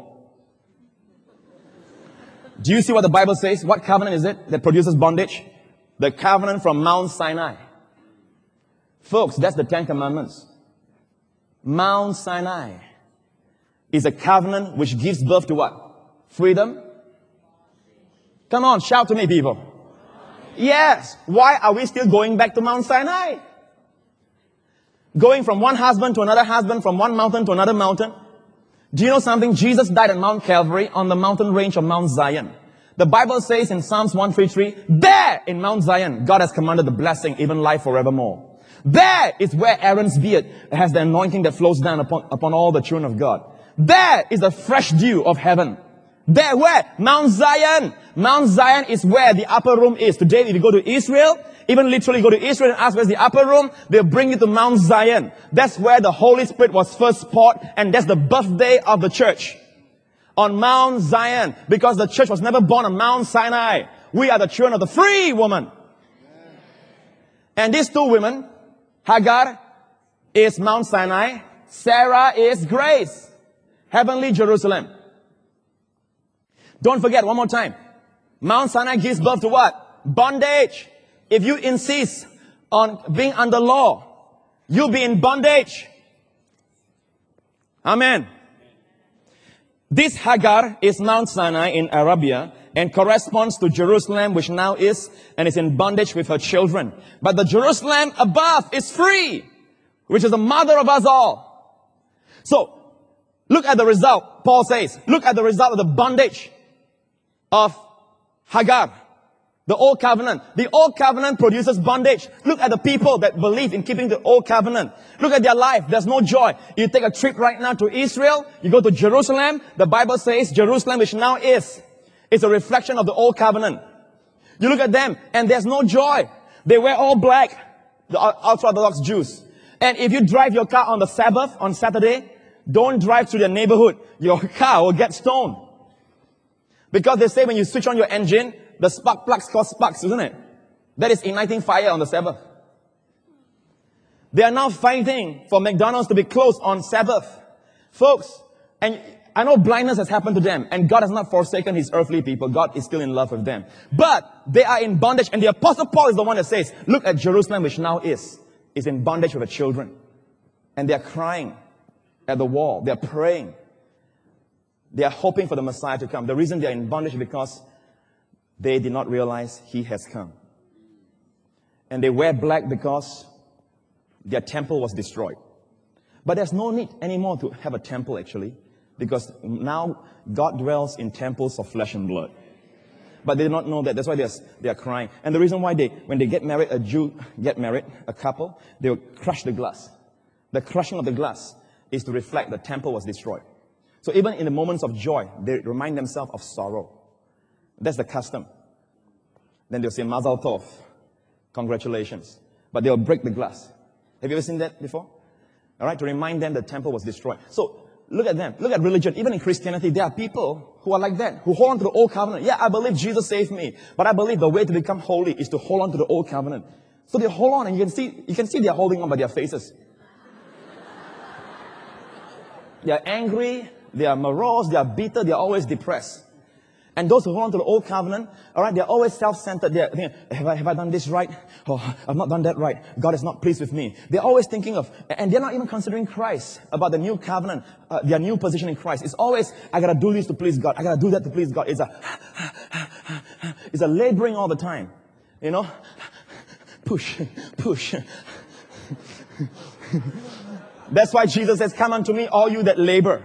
Do you see what the Bible says? What covenant is it that produces bondage? The covenant from Mount Sinai. Folks, that's the 10 commandments. Mount Sinai is a covenant which gives birth to what? Freedom? Come on, shout to me, people. Yes. Why are we still going back to Mount Sinai? Going from one husband to another husband, from one mountain to another mountain. Do you know something? Jesus died on Mount Calvary on the mountain range of Mount Zion. The Bible says in Psalms 133, there in Mount Zion, God has commanded the blessing, even life forevermore. There is where Aaron's beard has the anointing that flows down upon all the children of God. There is the fresh dew of heaven. There where? Mount Zion. Mount Zion is where the upper room is. Today, if you go to Israel, even literally go to Israel and ask where's the upper room, they'll bring you to Mount Zion. That's where the Holy Spirit was first poured, and that's the birthday of the church. On Mount Zion, because the church was never born on Mount Sinai. We are the children of the free woman. And these 2 women, Hagar is Mount Sinai, Sarah is grace, heavenly Jerusalem. Don't forget, one more time, Mount Sinai gives birth to what? Bondage. If you insist on being under law, you'll be in bondage. Amen. This Hagar is Mount Sinai in Arabia and corresponds to Jerusalem, which now is and is in bondage with her children. But the Jerusalem above is free, which is the mother of us all. So, look at the result. Paul says, look at the result of the bondage of Hagar. The Old Covenant. The Old Covenant produces bondage. Look at the people that believe in keeping the Old Covenant. Look at their life. There's no joy. You take a trip right now to Israel. You go to Jerusalem. The Bible says Jerusalem, which now is It's a reflection of the old covenant. You look at them and there's no joy. They wear all black, the ultra-Orthodox Jews. And if you drive your car on the Sabbath, on Saturday, don't drive through the neighborhood. Your car will get stoned. Because they say when you switch on your engine, the spark plugs cause sparks, isn't it? That is igniting fire on the Sabbath. They are now fighting for McDonald's to be closed on Sabbath. Folks, and I know blindness has happened to them, and God has not forsaken His earthly people. God is still in love with them. But they are in bondage, and the Apostle Paul is the one that says, look at Jerusalem, which now is in bondage with the children. And they are crying at the wall. They are praying. They are hoping for the Messiah to come. The reason they are in bondage is because they did not realize He has come. And they wear black because their temple was destroyed. But there's no need anymore to have a temple, actually, because now God dwells in temples of flesh and blood. But they do not know that. That's why they are crying. And the reason why when they get married, a Jew get married, a couple, they will crush the glass. The crushing of the glass is to reflect the temple was destroyed. So even in the moments of joy, they remind themselves of sorrow. That's the custom. Then they'll say, Mazal Tov, congratulations. But they'll break the glass. Have you ever seen that before? All right, to remind them the temple was destroyed. So look at them. Look at religion. Even in Christianity, there are people who are like that, who hold on to the old covenant. Yeah, I believe Jesus saved me, but I believe the way to become holy is to hold on to the old covenant. So they hold on, and you can see they are holding on by their faces. They are angry, they are morose, they are bitter, they are always depressed. And those who hold on to the old covenant, all right, they're always self-centered. They're thinking, have I done this right? Oh, I've not done that right. God is not pleased with me. They're always thinking of, and they're not even considering Christ, about the new covenant, their new position in Christ. It's always, I gotta do this to please God. I gotta do that to please God. It's a laboring all the time. You know? Push. That's why Jesus says, come unto me, all you that labor.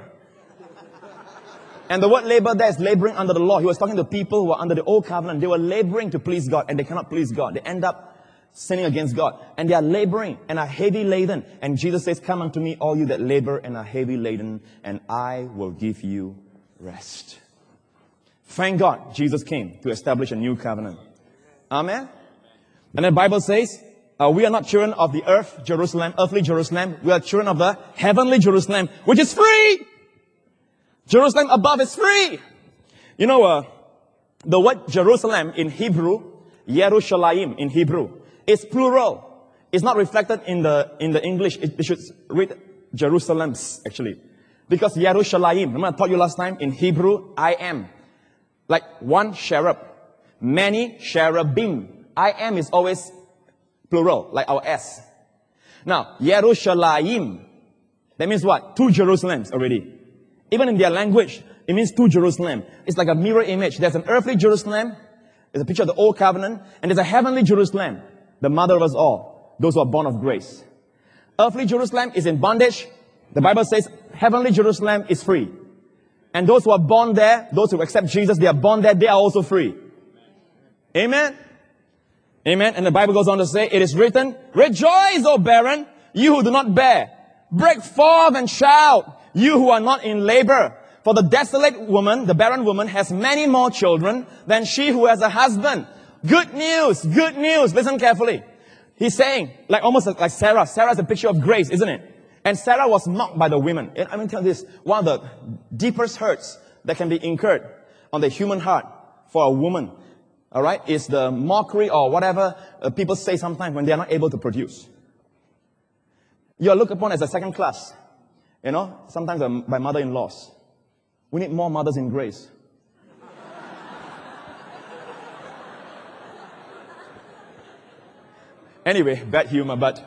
And the word labor there is laboring under the law. He was talking to people who were under the old covenant. They were laboring to please God, and they cannot please God. They end up sinning against God. And they are laboring and are heavy laden. And Jesus says, come unto me, all you that labor and are heavy laden, and I will give you rest. Thank God Jesus came to establish a new covenant. Amen? And the Bible says, we are not children of the earth, Jerusalem, earthly Jerusalem. We are children of the heavenly Jerusalem, which is free. Jerusalem above is free. You know, the word Jerusalem in Hebrew, Yerushalayim in Hebrew, is plural. It's not reflected in the English. It should read Jerusalems, actually. Because Yerushalayim, remember I taught you last time, in Hebrew, I am. Like one cherub, many cherubim. I am is always plural, like our S. Now, Yerushalayim, that means what? Two Jerusalems already. Even in their language, it means two Jerusalem. It's like a mirror image. There's an earthly Jerusalem, there's a picture of the old covenant, and there's a heavenly Jerusalem, the mother of us all, those who are born of grace. Earthly Jerusalem is in bondage. The Bible says heavenly Jerusalem is free. And those who are born there, those who accept Jesus, they are born there, they are also free. Amen? Amen. And the Bible goes on to say, it is written, rejoice, O barren, you who do not bear. Break forth and shout, you who are not in labor. For the desolate woman, the barren woman, has many more children than she who has a husband. Good news, good news. Listen carefully. He's saying, almost like Sarah. Sarah is a picture of grace, isn't it? And Sarah was mocked by the women. I mean, tell this, one of the deepest hurts that can be incurred on the human heart for a woman, all right, is the mockery or whatever people say sometimes when they are not able to produce. You are looked upon as a second class. You know, sometimes by mother-in-laws. We need more mothers in grace. Anyway, bad humor, but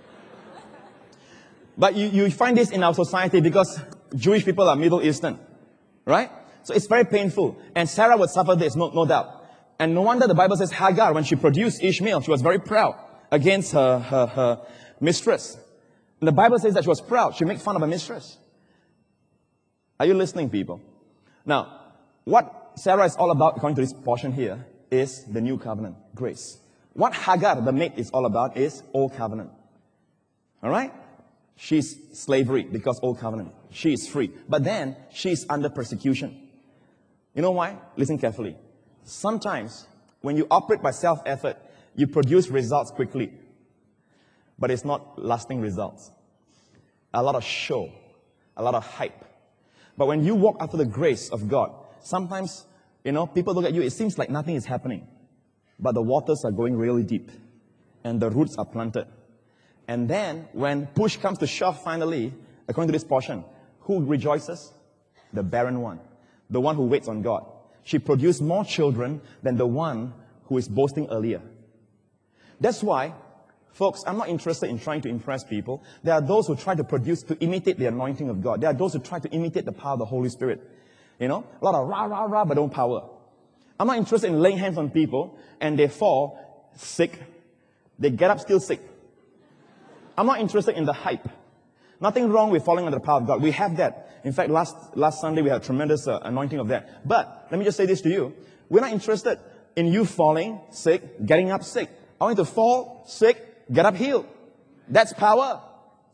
you find this in our society because Jewish people are Middle Eastern, right? So it's very painful. And Sarah would suffer this, no doubt. And no wonder the Bible says Hagar, when she produced Ishmael, she was very proud against her mistress. And the Bible says that she was proud. She made fun of her mistress. Are you listening, people? Now, what Sarah is all about, according to this portion here, is the new covenant, grace. What Hagar, the maid, is all about is old covenant. All right? She's slavery because old covenant. She is free. But then, she's under persecution. You know why? Listen carefully. Sometimes, when you operate by self-effort, you produce results quickly. But it's not lasting results. A lot of show, a lot of hype. But when you walk after the grace of God, sometimes, people look at you, it seems like nothing is happening. But the waters are going really deep. And the roots are planted. And then, when push comes to shove finally, according to this portion, who rejoices? The barren one. The one who waits on God. She produced more children than the one who is boasting earlier. That's why, folks, I'm not interested in trying to impress people. There are those who try to imitate the anointing of God. There are those who try to imitate the power of the Holy Spirit. A lot of rah, rah, rah, but don't power. I'm not interested in laying hands on people and they fall sick. They get up still sick. I'm not interested in the hype. Nothing wrong with falling under the power of God. We have that. In fact, last Sunday we had a tremendous anointing of that. But let me just say this to you. We're not interested in you falling sick, getting up sick. I want you to fall sick, get up healed. That's power.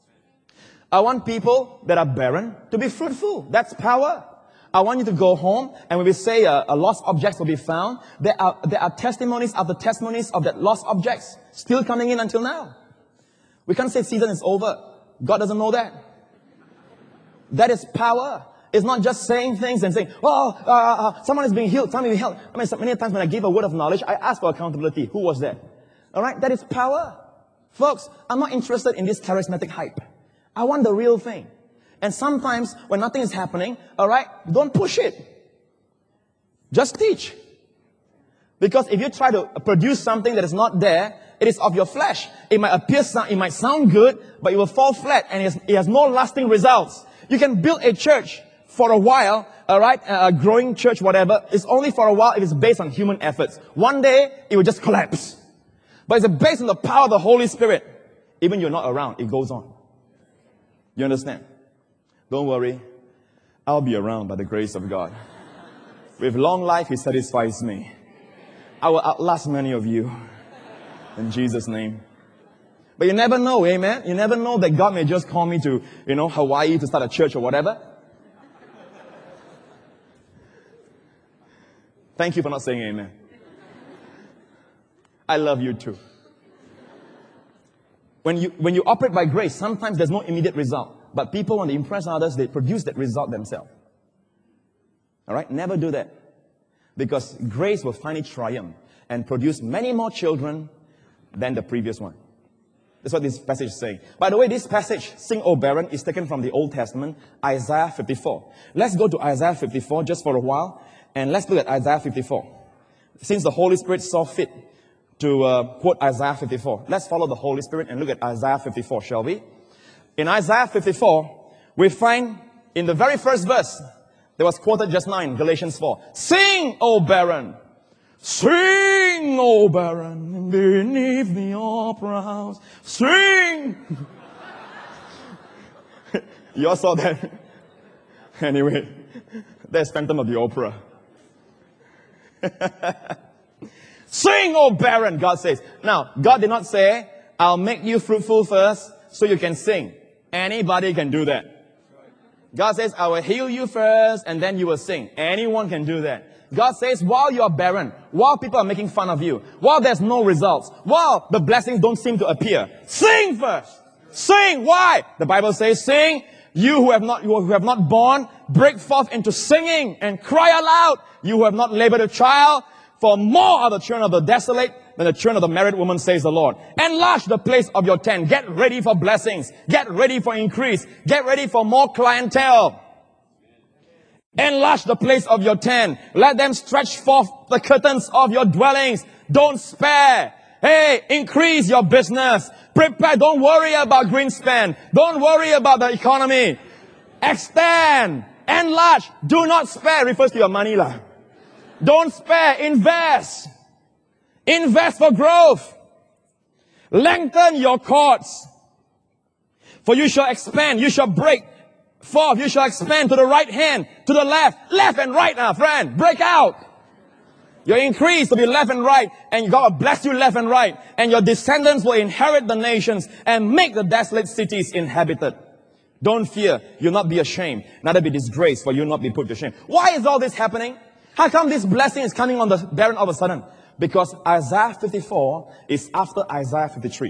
I want people that are barren to be fruitful. That's power. I want you to go home, and when we say a lost object will be found, there are testimonies after testimonies of that lost objects still coming in until now. We can't say season is over. God doesn't know that. That is power. It's not just saying things and saying, someone is being healed, someone is being healed. I mean, many times when I give a word of knowledge, I ask for accountability. Who was that? All right? That is power. Folks, I'm not interested in this charismatic hype. I want the real thing. And sometimes when nothing is happening, all right, don't push it. Just teach. Because if you try to produce something that is not there, it is of your flesh. It might sound good, but it will fall flat and it has no lasting results. You can build a church for a while, all right, a growing church, whatever. It's only for a while if it's based on human efforts. One day, it will just collapse. But it's based on the power of the Holy Spirit. Even you're not around, it goes on. You understand? Don't worry. I'll be around by the grace of God. With long life, He satisfies me. I will outlast many of you. In Jesus' name. But you never know, amen? You never know that God may just call me to, Hawaii to start a church or whatever. Thank you for not saying amen. I love you too. When you operate by grace, sometimes there's no immediate result. But people, when they impress others, they produce that result themselves. All right? Never do that. Because grace will finally triumph and produce many more children than the previous one. That's what this passage is saying. By the way, this passage, Sing, O Barren, is taken from the Old Testament, Isaiah 54. Let's go to Isaiah 54 just for a while, and let's look at Isaiah 54. Since the Holy Spirit saw fit to quote Isaiah 54, let's follow the Holy Spirit and look at Isaiah 54, shall we? In Isaiah 54, we find in the very first verse, that was quoted just now in Galatians 4, Sing, O barren! Sing, O barren, beneath the opera house. Sing! You all saw that? Anyway, there's Phantom of the Opera. Sing, O barren, God says. Now, God did not say, I'll make you fruitful first so you can sing. Anybody can do that. God says, I will heal you first and then you will sing. Anyone can do that. God says, while you are barren, while people are making fun of you, while there's no results, while the blessings don't seem to appear, sing first. Sing. Why? The Bible says, sing. You who have not born, break forth into singing and cry aloud. You who have not labored a child, for more are the children of the desolate than the children of the married woman, says the Lord. Enlarge the place of your tent. Get ready for blessings. Get ready for increase. Get ready for more clientele. Enlarge the place of your tent. Let them stretch forth the curtains of your dwellings. Don't spare. Hey, increase your business. Prepare. Don't worry about Greenspan. Don't worry about the economy. Extend. Enlarge. Do not spare. Refers to your money lah. Don't spare. Invest. Invest for growth. Lengthen your cords. For you shall expand. You shall break forth. You shall expand to the right hand, to the left. Left and right now, friend. Break out. Your increase will be left and right. And God will bless you left and right. And your descendants will inherit the nations and make the desolate cities inhabited. Don't fear. You'll not be ashamed. Neither be disgraced, for you'll not be put to shame. Why is all this happening? How come this blessing is coming on the barren all of a sudden? Because Isaiah 54 is after Isaiah 53.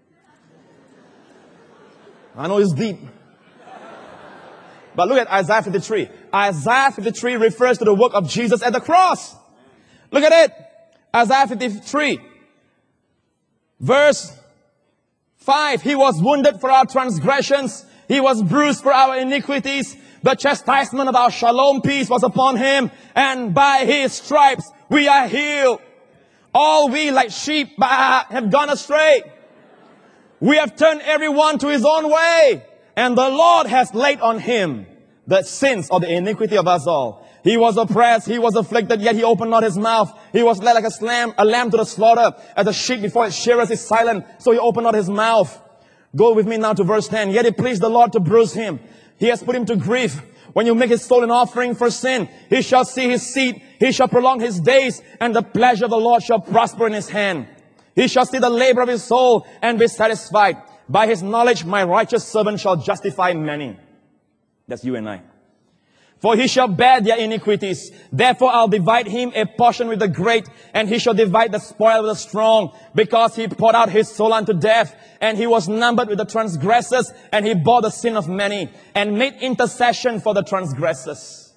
I know it's deep. But look at Isaiah 53. Isaiah 53 refers to the work of Jesus at the cross. Look at it. Isaiah 53. Verse 5. He was wounded for our transgressions. He was bruised for our iniquities. The chastisement of our shalom peace was upon him. And by his stripes we are healed. All we like sheep have gone astray. We have turned everyone to his own way. And the Lord has laid on him the sins or the iniquity of us all. He was oppressed, he was afflicted, yet he opened not his mouth. He was led like a lamb to the slaughter. As a sheep before its shearers is silent, so he opened not his mouth. Go with me now to verse 10. Yet it pleased the Lord to bruise him. He has put him to grief. When you make his soul an offering for sin, he shall see his seed. He shall prolong his days, and the pleasure of the Lord shall prosper in his hand. He shall see the labor of his soul and be satisfied. By his knowledge, my righteous servant shall justify many. That's you and I. For he shall bear their iniquities. Therefore I'll divide him a portion with the great, and he shall divide the spoil with the strong, because he poured out his soul unto death, and he was numbered with the transgressors, and he bore the sin of many, and made intercession for the transgressors.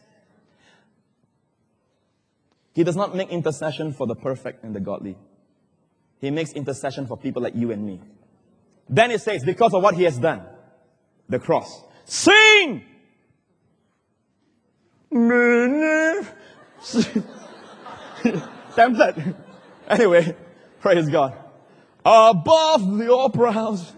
He does not make intercession for the perfect and the godly. He makes intercession for people like you and me. Then it says, because of what he has done, the cross. Sing! Tempted. Anyway, praise God. Above the opera house.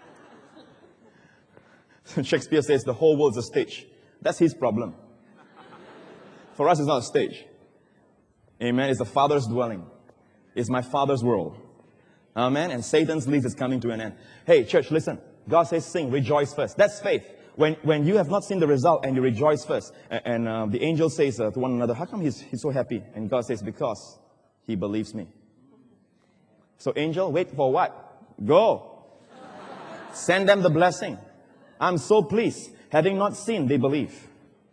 Shakespeare says the whole world is a stage. That's his problem. For us, it's not a stage. Amen. It's the Father's dwelling. It's my Father's world. Amen. And Satan's lease is coming to an end. Hey, church, listen. God says sing, rejoice first. That's faith. When you have not seen the result and you rejoice first. And the angel says to one another, how come he's so happy? And God says, because he believes me. So angel, wait for what? Go. Send them the blessing. I'm so pleased. Having not seen, they believe.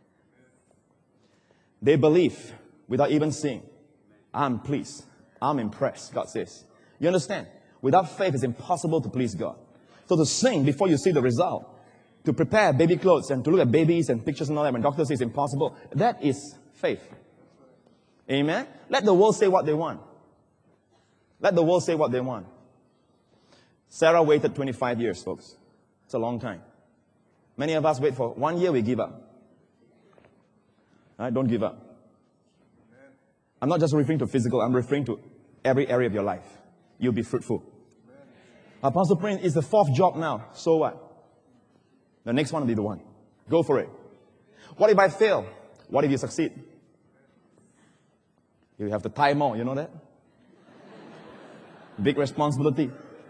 They believe without even seeing. I'm pleased. I'm impressed, God says. You understand? Without faith, it's impossible to please God. So to sing before you see the result, to prepare baby clothes and to look at babies and pictures and all that when doctors say it's impossible, that is faith. Amen? Let the world say what they want. Let the world say what they want. Sarah waited 25 years, folks. It's a long time. Many of us wait for 1 year, we give up. All right? Don't give up. I'm not just referring to physical, I'm referring to every area of your life. You'll be fruitful. Apostle Prince is the 4th job now. So what? The next one will be the one. Go for it. What if I fail? What if you succeed? You have to tie more, you know that? Big responsibility.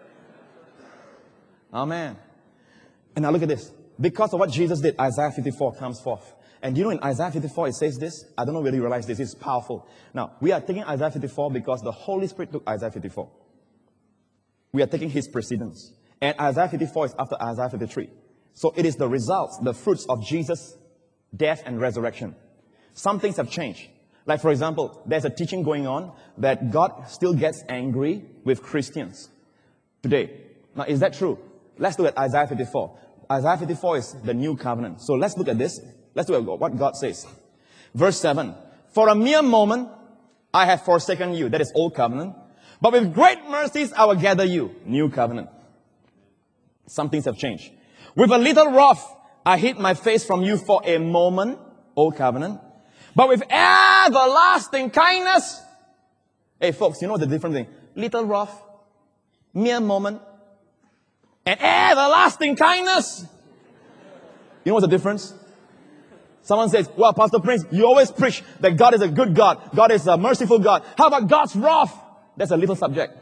Amen. And now look at this. Because of what Jesus did, Isaiah 54 comes forth. And you know in Isaiah 54 it says this? I don't know whether you realize this. It's powerful. Now, we are taking Isaiah 54 because the Holy Spirit took Isaiah 54. We are taking his precedence. And Isaiah 54 is after Isaiah 53. So it is the results, the fruits of Jesus' death and resurrection. Some things have changed. Like for example, there's a teaching going on that God still gets angry with Christians today. Now is that true? Let's look at Isaiah 54. Isaiah 54 is the new covenant. So let's look at this. Let's look at what God says. Verse 7. For a mere moment I have forsaken you. That is old covenant. But with great mercies I will gather you. New covenant. Some things have changed. With a little wrath I hid my face from you for a moment. Old covenant. But with everlasting kindness. Hey folks, you know the different thing. Little wrath. Mere moment. And everlasting kindness. You know what's the difference? Someone says, well, Pastor Prince, you always preach that God is a good God. God is a merciful God. How about God's wrath? That's a little subject.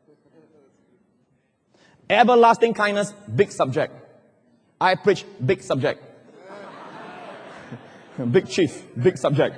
Everlasting kindness, big subject. I preach big subject. Big chief, big subject.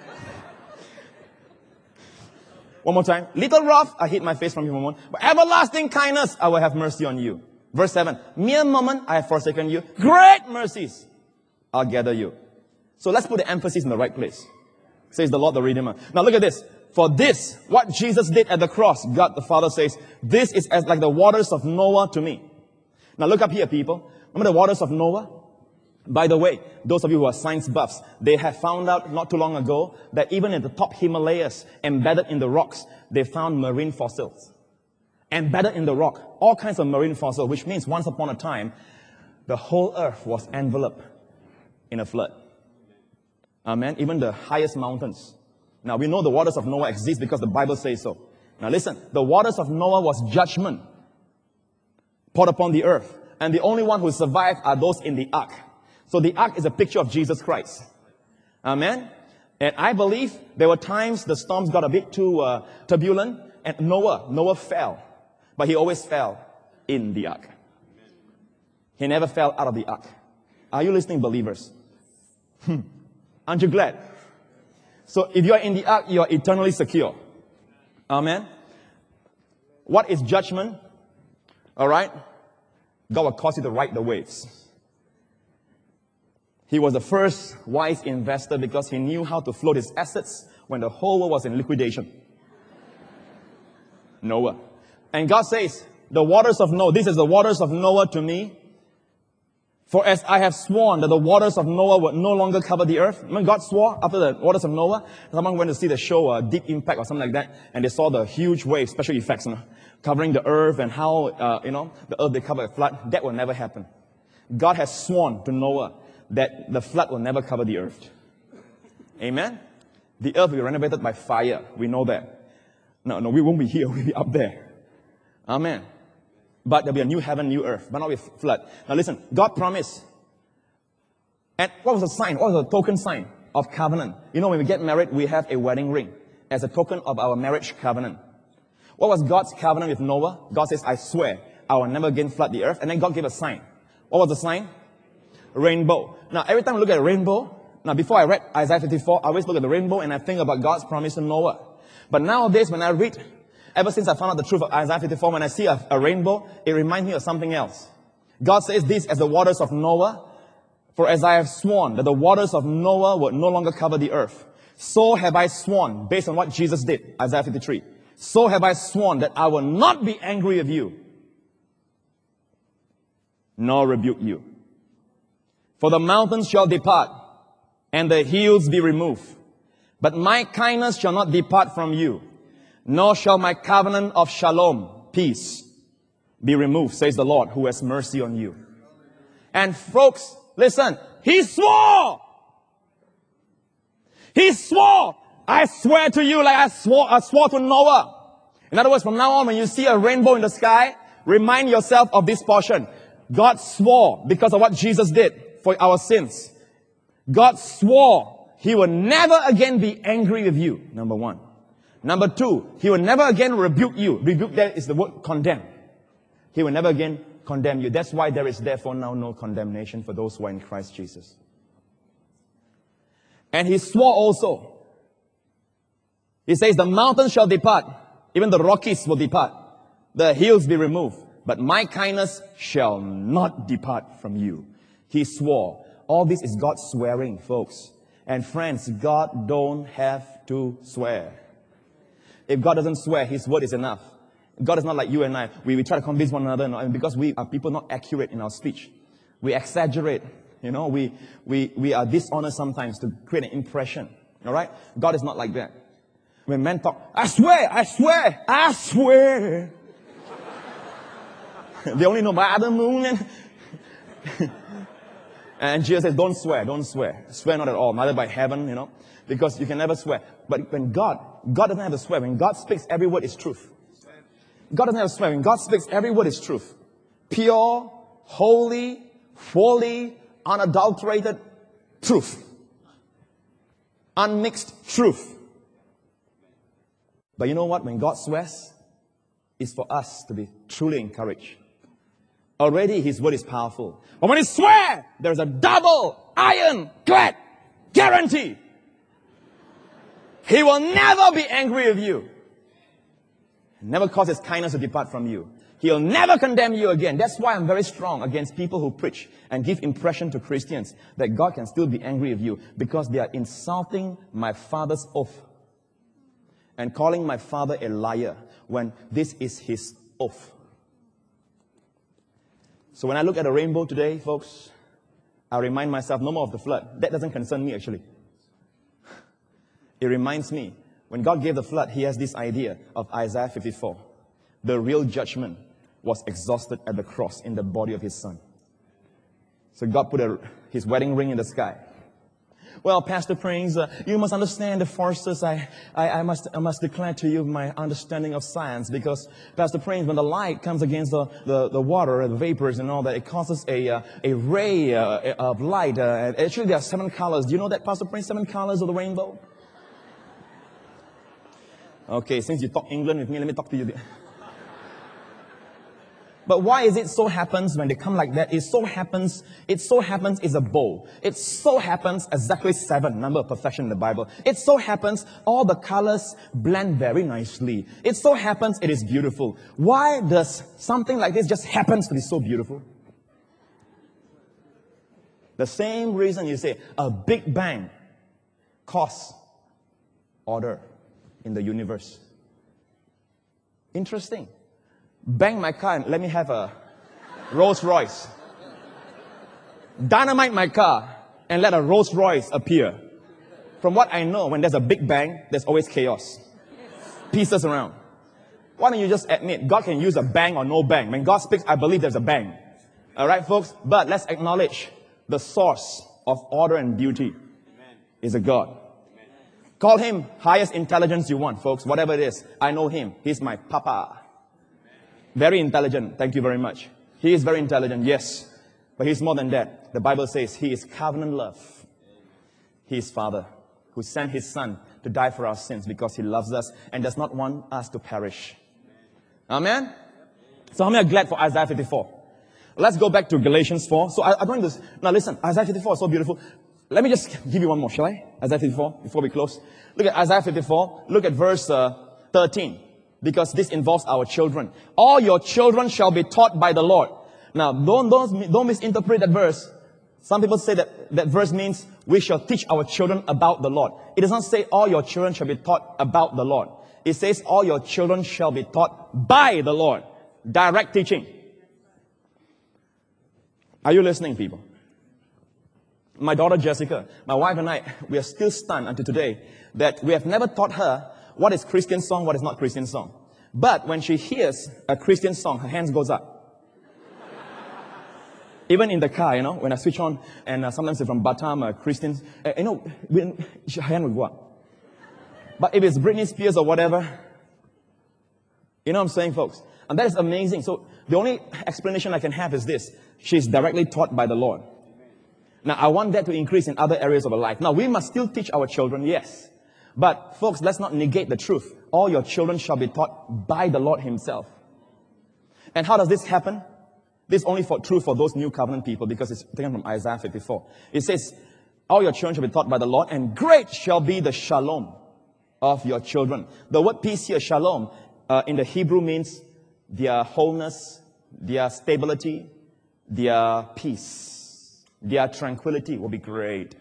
One more time. Little wrath, I hid my face from you for a moment. But everlasting kindness, I will have mercy on you. Verse 7. Mere moment, I have forsaken you. Great mercies, I'll gather you. So let's put the emphasis in the right place. says the Lord the Redeemer. Now look at this. For this, what Jesus did at the cross, God the Father says, this is as like the waters of Noah to me. Now look up here, people. Remember the waters of Noah? By the way, those of you who are science buffs, they have found out not too long ago that even in the top Himalayas, embedded in the rocks, they found marine fossils. Embedded in the rock, all kinds of marine fossils, which means once upon a time, the whole earth was enveloped in a flood. Amen. Even the highest mountains. Now we know the waters of Noah exist because the Bible says so. Now listen, the waters of Noah was judgment poured upon the earth. And the only one who survived are those in the ark. So the ark is a picture of Jesus Christ. Amen. And I believe there were times the storms got a bit too turbulent and Noah fell. But he always fell in the ark. He never fell out of the ark. Are you listening, believers? Aren't you glad? So if you are in the ark, you are eternally secure. Amen. What is judgment? All right. God will cause you to ride the waves. He was the first wise investor because he knew how to float his assets when the whole world was in liquidation. Noah. And God says, the waters of Noah, this is the waters of Noah to me. For as I have sworn that the waters of Noah would no longer cover the earth. When God swore after the waters of Noah, someone went to see the show Deep Impact or something like that, and they saw the huge waves, special effects, covering the earth and how, the earth they cover a flood. That will never happen. God has sworn to Noah that the flood will never cover the earth. Amen? The earth will be renovated by fire. We know that. No, we won't be here. We'll be up there. Amen. But there'll be a new heaven, new earth, but not with flood. Now listen, God promised. And what was the sign? What was the token sign of covenant? You know, when we get married, we have a wedding ring as a token of our marriage covenant. What was God's covenant with Noah? God says, I swear, I will never again flood the earth. And then God gave a sign. What was the sign? Rainbow. Now, every time I look at a rainbow, now before I read Isaiah 54, I always look at the rainbow and I think about God's promise to Noah. But nowadays, when I read, ever since I found out the truth of Isaiah 54, when I see a rainbow, it reminds me of something else. God says this as the waters of Noah, for as I have sworn that the waters of Noah would no longer cover the earth, so have I sworn, based on what Jesus did, Isaiah 53, so have I sworn that I will not be angry with you, nor rebuke you. For the mountains shall depart, and the hills be removed. But my kindness shall not depart from you, nor shall my covenant of shalom, peace, be removed, says the Lord, who has mercy on you. And folks, listen, He swore! He swore! I swear to you like I swore to Noah. In other words, from now on, when you see a rainbow in the sky, remind yourself of this portion. God swore because of what Jesus did for our sins. God swore He will never again be angry with you, number one. Number two, He will never again rebuke you. Rebuke there is the word condemn. He will never again condemn you. That's why there is therefore now no condemnation for those who are in Christ Jesus. And He swore also. He says, the mountains shall depart. Even the Rockies will depart. The hills be removed. But my kindness shall not depart from you. He swore. All this is God swearing, folks. And friends, God don't have to swear. If God doesn't swear, His word is enough. God is not like you and I. We try to convince one another, and because we are people not accurate in our speech. We exaggerate. We are dishonest sometimes to create an impression. All right? God is not like that. When men talk, I swear, I swear, I swear. They only know by the moon. And Jesus says, don't swear, don't swear. Swear not at all, neither by heaven, because you can never swear. But when God doesn't have to swear. When God speaks, every word is truth. God doesn't have to swear. When God speaks, every word is truth. Pure, holy, fully, unadulterated truth. Unmixed truth. But you know what? When God swears, it's for us to be truly encouraged. Already His word is powerful. But when He swears, there's a double ironclad guarantee. He will never be angry with you. Never cause His kindness to depart from you. He'll never condemn you again. That's why I'm very strong against people who preach and give impression to Christians that God can still be angry with you, because they are insulting my Father's oath and calling my Father a liar when this is His oath. So when I look at a rainbow today, folks, I remind myself, no more of the flood. That doesn't concern me, actually. It reminds me, when God gave the flood, He has this idea of Isaiah 54. The real judgment was exhausted at the cross in the body of His Son. So God put His wedding ring in the sky. Well, Pastor Prince, you must understand the forces. I must declare to you my understanding of science, because Pastor Prince, when the light comes against the water, the vapors and all that, it causes a ray of light. Actually, there are 7 colors. Do you know that, Pastor Prince, 7 colors of the rainbow? Okay, since you talk England with me, let me talk to you. But why is it so happens when they come like that? It so happens is a bowl. It so happens exactly 7, number of perfection in the Bible. It so happens all the colors blend very nicely. It so happens it is beautiful. Why does something like this just happens to be so beautiful? The same reason you say a big bang causes order in the universe. Interesting. Bang my car and let me have a Rolls Royce. Dynamite my car and let a Rolls Royce appear. From what I know, when there's a big bang, there's always chaos. Pieces around. Why don't you just admit God can use a bang or no bang? When God speaks, I believe there's a bang. Alright, folks? But let's acknowledge the source of order and beauty is a God. Call Him highest intelligence you want, folks. Whatever it is, I know Him. He's my Papa. Very intelligent. Thank you very much. He is very intelligent, yes. But He's more than that. The Bible says He is covenant love. He is Father who sent His Son to die for our sins because He loves us and does not want us to perish. Amen? So how many are glad for Isaiah 54? Let's go back to Galatians 4. So I'm going to... Now listen, Isaiah 54 is so beautiful. Let me just give you one more, shall I? Isaiah 54, before we close. Look at Isaiah 54. Look at verse 13. Because this involves our children. All your children shall be taught by the Lord. Now, don't misinterpret that verse. Some people say that verse means we shall teach our children about the Lord. It does not say all your children shall be taught about the Lord. It says all your children shall be taught by the Lord. Direct teaching. Are you listening, people? My daughter Jessica, my wife and I, we are still stunned until today that we have never taught her what is Christian song, what is not Christian song. But when she hears a Christian song, her hands goes up. Even in the car, when I switch on, and sometimes from Batam, Christians, her hand will go up. But if it's Britney Spears or whatever, you know what I'm saying, folks? And that is amazing. So the only explanation I can have is this. She's directly taught by the Lord. Now, I want that to increase in other areas of her life. Now, we must still teach our children, yes. But, folks, let's not negate the truth. All your children shall be taught by the Lord Himself. And how does this happen? This is only true for those new covenant people, because it's taken from Isaiah 54. It says, all your children shall be taught by the Lord, and great shall be the shalom of your children. The word peace here, shalom, in the Hebrew means their wholeness, their stability, their peace, their tranquility will be great.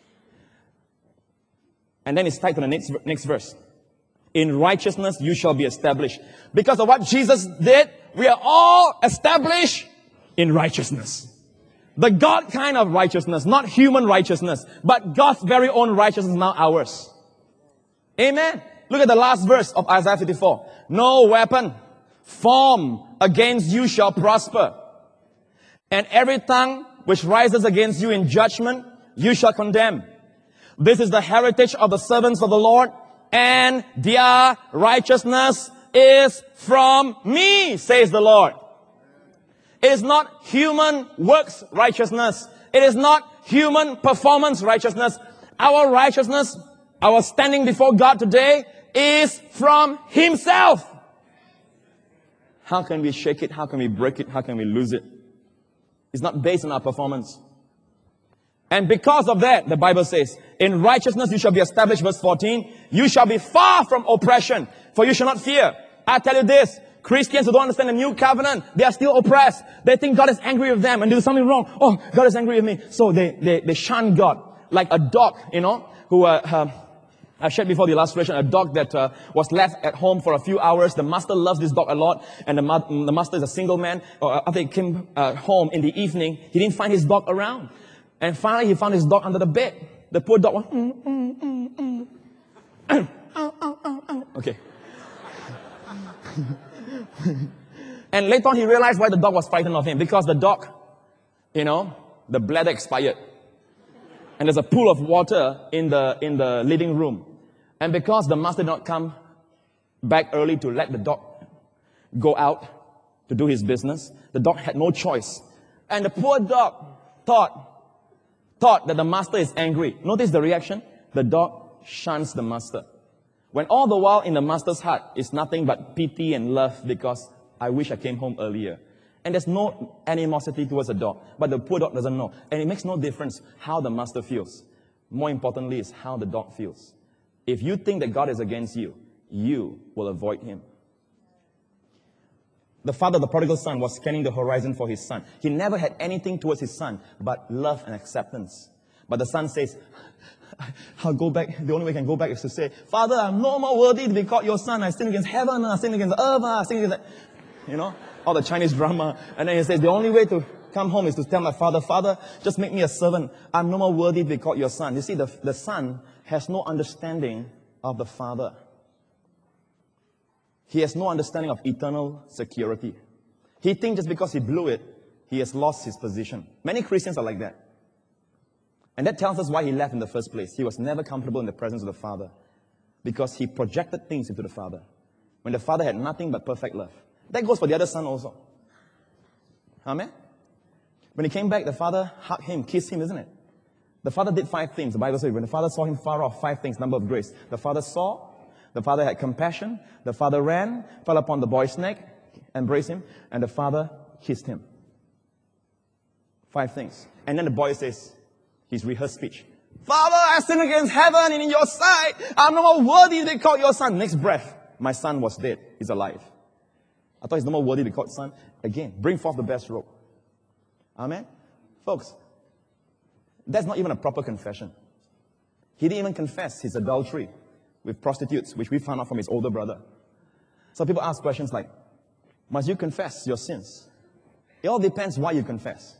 And then it's tied to the next verse. In righteousness you shall be established. Because of what Jesus did, we are all established in righteousness. The God kind of righteousness, not human righteousness, but God's very own righteousness is now ours. Amen. Look at the last verse of Isaiah 54. No weapon formed against you shall prosper. And every tongue which rises against you in judgment, you shall condemn. This is the heritage of the servants of the Lord, and their righteousness is from me, says the Lord. It is not human works righteousness. It is not human performance righteousness. Our righteousness, our standing before God today, is from Himself. How can we shake it? How can we break it? How can we lose it? It's not based on our performance. And because of that, the Bible says, in righteousness you shall be established, verse 14. You shall be far from oppression, for you shall not fear. I tell you this, Christians who don't understand the new covenant, they are still oppressed. They think God is angry with them and do something wrong. Oh, God is angry with me. So they shun God. Like a dog, who, I've shared before the illustration, a dog that was left at home for a few hours. The master loves this dog a lot, and the master is a single man. After he came home in the evening, he didn't find his dog around. And finally, he found his dog under the bed. The poor dog went, Okay. And later on, he realized why the dog was frightened of him. Because the dog, the bladder expired. And there's a pool of water in the living room. And because the master did not come back early to let the dog go out to do his business, the dog had no choice. And the poor dog thought that the master is angry. Notice the reaction. The dog shuns the master. When all the while in the master's heart is nothing but pity and love because I wish I came home earlier. And there's no animosity towards the dog. But the poor dog doesn't know. And it makes no difference how the master feels. More importantly is how the dog feels. If you think that God is against you, you will avoid him. The father of the prodigal son was scanning the horizon for his son. He never had anything towards his son but love and acceptance. But the son says, I'll go back. The only way I can go back is to say, Father, I'm no more worthy to be called your son. I sinned against heaven. I sinned against earth. I sinned against all the Chinese drama. And then he says, the only way to come home is to tell my father, Father, just make me a servant. I'm no more worthy to be called your son. You see, the son has no understanding of the father. He has no understanding of eternal security. He thinks just because he blew it, he has lost his position. Many Christians are like that. And that tells us why he left in the first place. He was never comfortable in the presence of the Father because he projected things into the Father when the Father had nothing but perfect love. That goes for the other son also. Amen? When he came back, the Father hugged him, kissed him, isn't it? The Father did 5 things. The Bible says when the Father saw him far off, 5 things, number of grace. The Father saw, the Father had compassion, the Father ran, fell upon the boy's neck, embraced him, and the Father kissed him. 5 things. And then the boy says, his rehearsed speech, Father, I sinned against heaven and in your sight. I'm no more worthy to be called your son. Next breath, my son was dead. He's alive. I thought he's no more worthy to be called son. Again, bring forth the best robe. Amen? Folks, that's not even a proper confession. He didn't even confess his adultery with prostitutes, which we found out from his older brother. So people ask questions like, must you confess your sins? It all depends why you confess.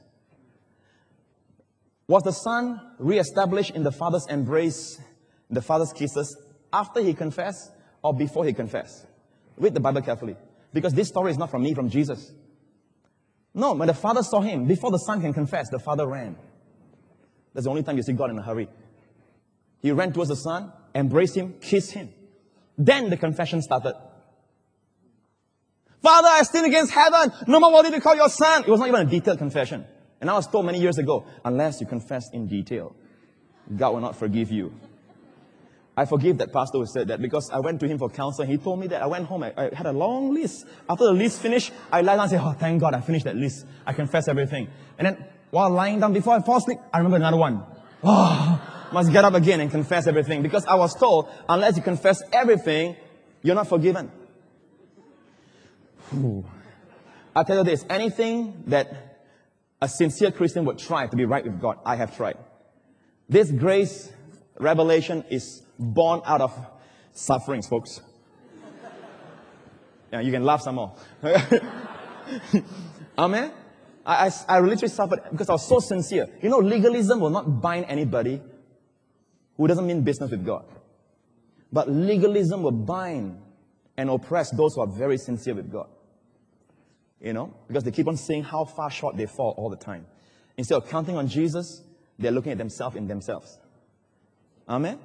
Was the son reestablished in the father's embrace, the father's kisses, after he confessed or before he confessed? Read the Bible carefully. Because this story is not from me, from Jesus. No, when the father saw him, before the son can confess, the father ran. That's the only time you see God in a hurry. He ran towards the son, embraced him, kissed him. Then the confession started. Father, I sinned against heaven. No more worthy to call your son. It was not even a detailed confession. And I was told many years ago, unless you confess in detail, God will not forgive you. I forgive that pastor who said that because I went to him for counsel. He told me that. I went home. I had a long list. After the list finished, I lied down and said, oh, thank God I finished that list. I confessed everything. And then while lying down, before I fall asleep, I remember another one. Oh, must get up again and confess everything. Because I was told, unless you confess everything, you're not forgiven. I'll tell you this. Anything that a sincere Christian would try to be right with God, I have tried. This grace revelation is born out of sufferings, folks. Yeah, you can laugh some more. Amen? I literally suffered because I was so sincere. You know, legalism will not bind anybody who doesn't mean business with God. But legalism will bind and oppress those who are very sincere with God. You know, because they keep on seeing how far short they fall all the time. Instead of counting on Jesus, they're looking at themselves in themselves. Amen?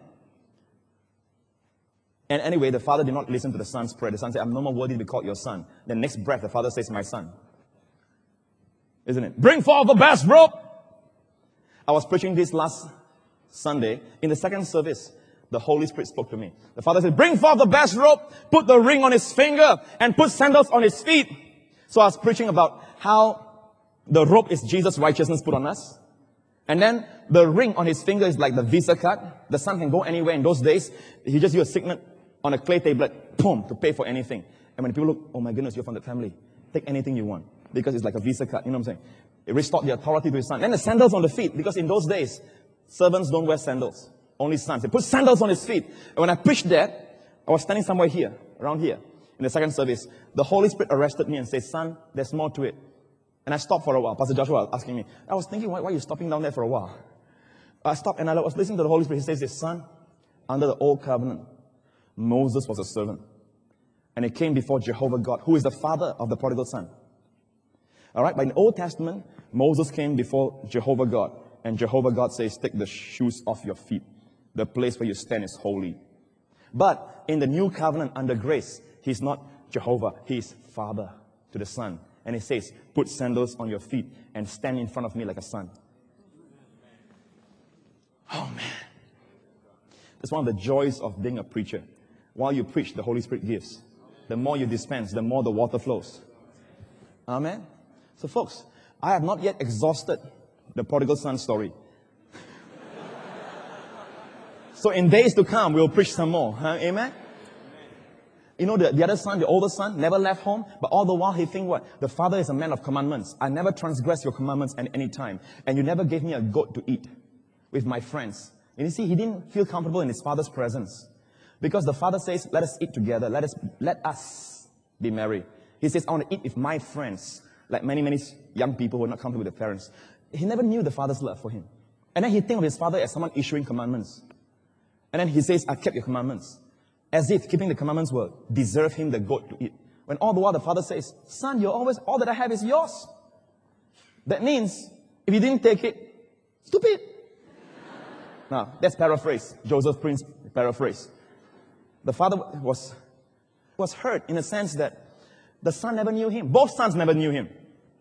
And anyway, the father did not listen to the son's prayer. The son said, I'm no more worthy to be called your son. The next breath, the father says, my son. Isn't it? Bring forth the best robe. I was preaching this last Sunday. In the second service, the Holy Spirit spoke to me. The father said, bring forth the best robe, put the ring on his finger, and put sandals on his feet. So I was preaching about how the robe is Jesus' righteousness put on us. And then the ring on his finger is like the Visa card. The son can go anywhere in those days. He just used a signet on a clay tablet, boom, to pay for anything. And when people look, oh my goodness, you're from the family, take anything you want. Because it's like a Visa card, you know what I'm saying? It restored the authority to his son. Then the sandals on the feet, because in those days, servants don't wear sandals. Only sons. They put sandals on his feet. And when I preached that, I was standing somewhere here, around here, in the second service. The Holy Spirit arrested me and said, son, there's more to it. And I stopped for a while. Pastor Joshua was asking me. I was thinking, why are you stopping down there for a while? I stopped and I was listening to the Holy Spirit. He says this, son, under the old covenant, Moses was a servant. And he came before Jehovah God, who is the father of the prodigal son. All right, but in the Old Testament, Moses came before Jehovah God. And Jehovah God says, take the shoes off your feet. The place where you stand is holy. But in the new covenant under grace, he's not Jehovah. He's Father to the Son. And he says, put sandals on your feet and stand in front of me like a son. Oh man. That's one of the joys of being a preacher. While you preach, the Holy Spirit gives. The more you dispense, the more the water flows. Amen. So folks, I have not yet exhausted the prodigal son story. So in days to come, we'll preach some more. Huh? Amen? You know, the other son, the older son, never left home. But all the while, he think what? The father is a man of commandments. I never transgress your commandments at any time. And you never gave me a goat to eat with my friends. And you see, he didn't feel comfortable in his father's presence. Because the father says, let us eat together. Let us be merry. He says, I want to eat with my friends. Like many young people who are not comfortable with their parents. He never knew the father's love for him. And then he think of his father as someone issuing commandments. And then he says, I kept your commandments. As if keeping the commandments will deserve him the goat to eat. When all the while the father says, son, all that I have is yours. That means, if you didn't take it, stupid. Now, that's paraphrase. Joseph Prince paraphrase. The father was hurt in a sense that the son never knew him. Both sons never knew him.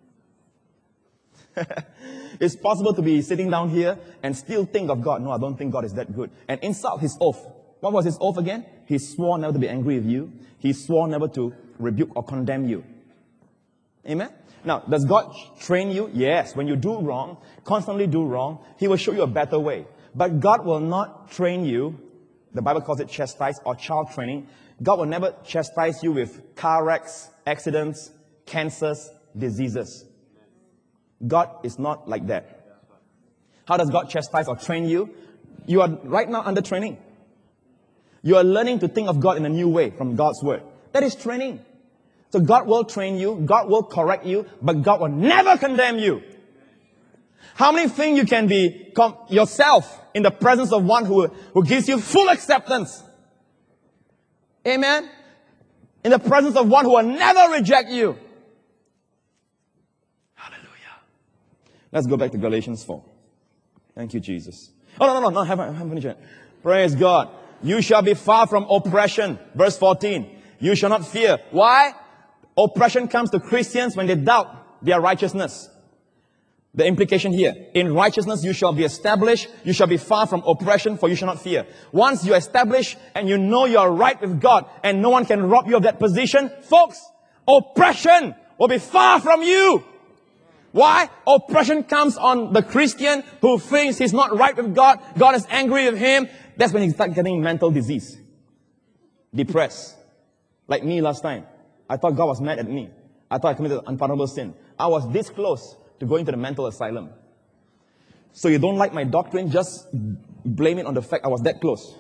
It's possible to be sitting down here and still think of God. No, I don't think God is that good. And insult his oath. What was his oath again? He swore never to be angry with you. He swore never to rebuke or condemn you. Amen? Now, does God train you? Yes. When you do wrong, constantly do wrong, He will show you a better way. But God will not train you. The Bible calls it chastise or child training. God will never chastise you with car wrecks, accidents, cancers, diseases. God is not like that. How does God chastise or train you? You are right now under training. You are learning to think of God in a new way from God's word. That is training. So God will train you, God will correct you, but God will never condemn you. How many think you can be yourself in the presence of one who gives you full acceptance? Amen? In the presence of one who will never reject you. Hallelujah. Let's go back to Galatians 4. Thank you, Jesus. Oh, no, I haven't finished yet. Praise God. You shall be far from oppression. Verse 14. You shall not fear. Why? Oppression comes to Christians when they doubt their righteousness. The implication here, in righteousness you shall be established, you shall be far from oppression, for you shall not fear. Once you establish and you know you are right with God and no one can rob you of that position, folks, oppression will be far from you. Why? Oppression comes on the Christian who thinks he's not right with God, God is angry with him. That's when he starts getting mental disease. Depressed. Like me last time. I thought God was mad at me. I thought I committed an unpardonable sin. I was this close to going to the mental asylum. So you don't like my doctrine, just blame it on the fact I was that close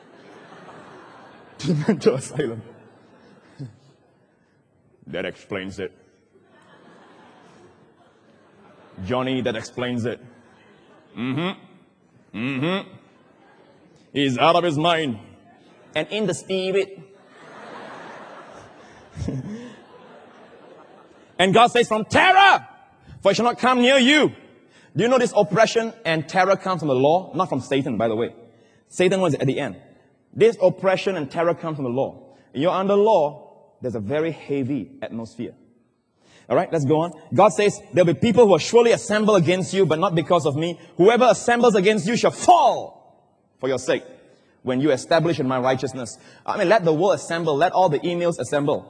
to the mental asylum. That explains it. Johnny, that explains it. He's out of his mind. And in the spirit. And God says, from terror, for it shall not come near you. Do you know this oppression and terror comes from the law? Not from Satan, by the way. Satan was at the end. This oppression and terror comes from the law. You're under law, there's a very heavy atmosphere. Alright, let's go on. God says, there'll be people who will surely assemble against you, but not because of me. Whoever assembles against you shall fall for your sake when you establish in my righteousness. I mean, let the world assemble. Let all the emails assemble.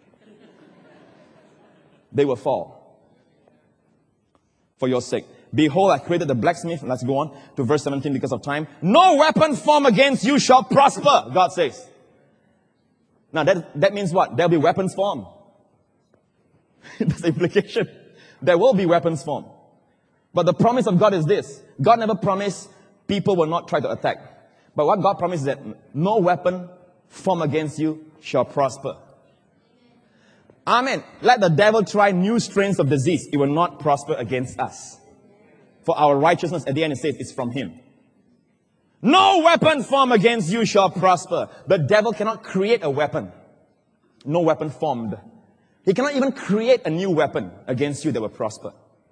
They will fall for your sake. Behold, I created the blacksmith. Let's go on to verse 17 because of time. No weapon formed against you shall prosper, God says. Now that means what? There'll be weapons formed. That's the implication. There will be weapons formed. But the promise of God is this. God never promised people will not try to attack. But what God promised is that no weapon formed against you shall prosper. Amen. Let the devil try new strains of disease. It will not prosper against us. For our righteousness, at the end it says, it's from him. No weapon formed against you shall prosper. The devil cannot create a weapon. No weapon formed. He cannot even create a new weapon against you that will prosper.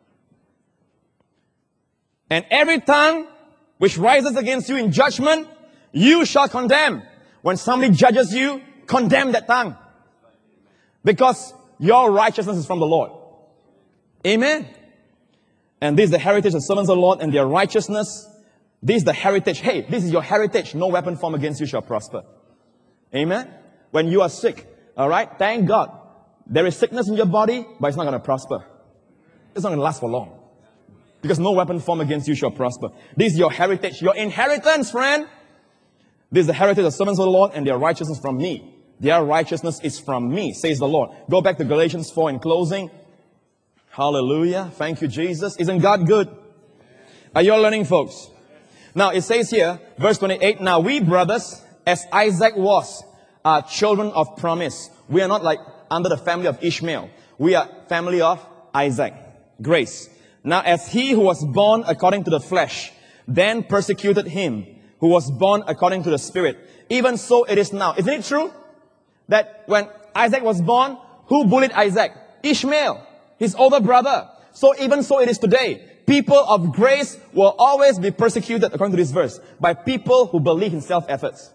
And every tongue which rises against you in judgment, you shall condemn. When somebody judges you, condemn that tongue. Because your righteousness is from the Lord. Amen. And this is the heritage of servants of the Lord, and their righteousness. This is the heritage. Hey, this is your heritage. No weapon formed against you shall prosper. Amen. When you are sick, all right, thank God. There is sickness in your body, but it's not going to prosper. It's not going to last for long. Because no weapon formed against you shall prosper. This is your heritage, your inheritance, friend. This is the heritage of servants of the Lord, and their righteousness from me. Their righteousness is from me, says the Lord. Go back to Galatians 4 in closing. Hallelujah. Thank you, Jesus. Isn't God good? Are you all learning, folks? Now, it says here, verse 28, now we brothers, as Isaac was, are children of promise. We are not like under the family of Ishmael. We are family of Isaac. Grace. Now, as he who was born according to the flesh, then persecuted him who was born according to the Spirit. Even so it is now. Isn't it true that when Isaac was born, who bullied Isaac? Ishmael, his older brother. So even so it is today. People of grace will always be persecuted, according to this verse, by people who believe in self-efforts.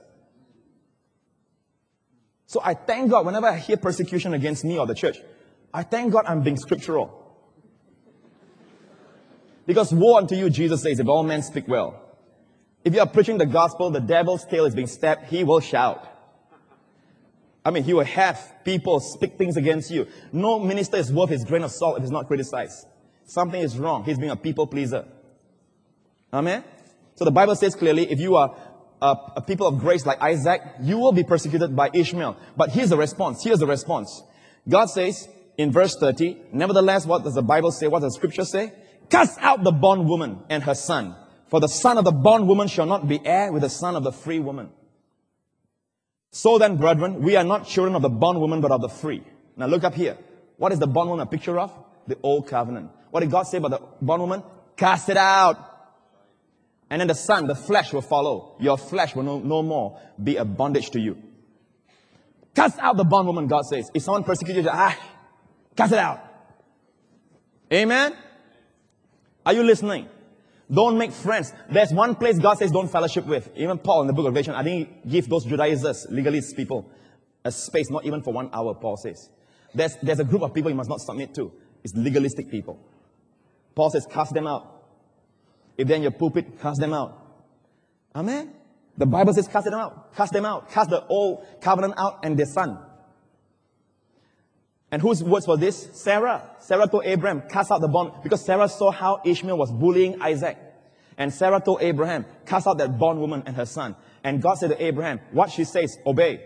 So I thank God whenever I hear persecution against me or the church, I thank God I'm being scriptural. Because woe unto you, Jesus says, if all men speak well. If you are preaching the gospel, the devil's tail is being stabbed, he will shout. I mean, he will have people speak things against you. No minister is worth his grain of salt if he's not criticized. Something is wrong. He's being a people pleaser. Amen? So the Bible says clearly, if you are a people of grace like Isaac, you will be persecuted by Ishmael. But here's the response. Here's the response. God says in verse 30, nevertheless, what does the Bible say? What does the scripture say? Cast out the bondwoman and her son. For the son of the bondwoman shall not be heir with the son of the free woman. So then, brethren, we are not children of the bondwoman, but of the free. Now look up here. What is the bondwoman a picture of? The old covenant. What did God say about the bondwoman? Cast it out. And then the son, the flesh will follow. Your flesh will no more be a bondage to you. Cast out the bondwoman, God says. If someone persecutes you, cast it out. Amen? Are you listening? Don't make friends. There's one place God says don't fellowship with. Even Paul in the book of Revelation, I didn't give those Judaizers, legalists people, a space, not even for 1 hour, Paul says. There's a group of people you must not submit to. It's legalistic people. Paul says, cast them out. If they're in your pulpit, cast them out. Amen? The Bible says, cast them out. Cast them out. Cast the old covenant out and their son. And whose words for this? Sarah. Sarah told Abraham, cast out the bond. Because Sarah saw how Ishmael was bullying Isaac. And Sarah told Abraham, cast out that bondwoman and her son. And God said to Abraham, what she says, obey.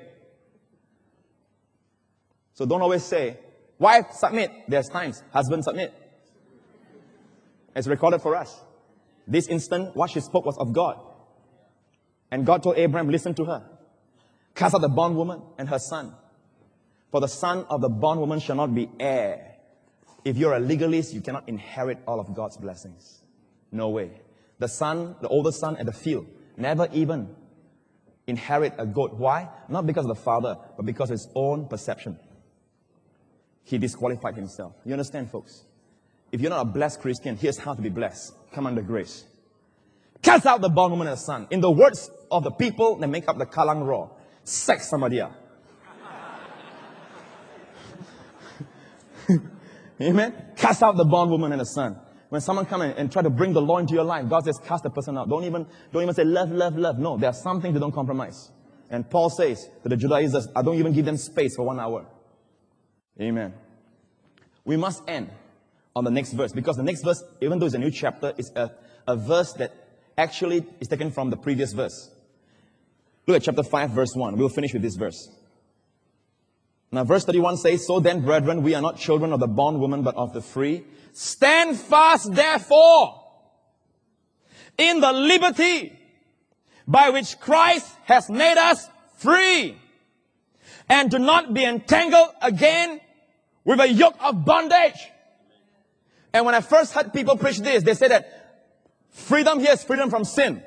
So don't always say, wife, submit. There's times. Husband, submit. It's recorded for us. This instant, what she spoke was of God. And God told Abraham, listen to her. Cast out the bondwoman and her son. For the son of the bondwoman shall not be heir. If you're a legalist, you cannot inherit all of God's blessings. No way. The son, the older son at the field, never even inherit a goat. Why? Not because of the father, but because of his own perception. He disqualified himself. You understand, folks? If you're not a blessed Christian, here's how to be blessed. Come under grace. Cast out the bondwoman and the son. In the words of the people that make up the Kalang Raw, sex samadia. Amen? Cast out the bondwoman and the son. When someone comes and try to bring the law into your life, God says, cast the person out. Don't even say love, love, love. No, there are some things that don't compromise. And Paul says to the Judaizers, I don't even give them space for 1 hour. Amen. We must end on the next verse, because the next verse, even though it's a new chapter, is a verse that actually is taken from the previous verse. Look at chapter 5, verse 1. We'll finish with this verse. Now verse 31 says, so then, brethren, we are not children of the bondwoman, but of the free. Stand fast, therefore, in the liberty by which Christ has made us free. And do not be entangled again with a yoke of bondage. And when I first heard people preach this, they said that freedom here is freedom from sin.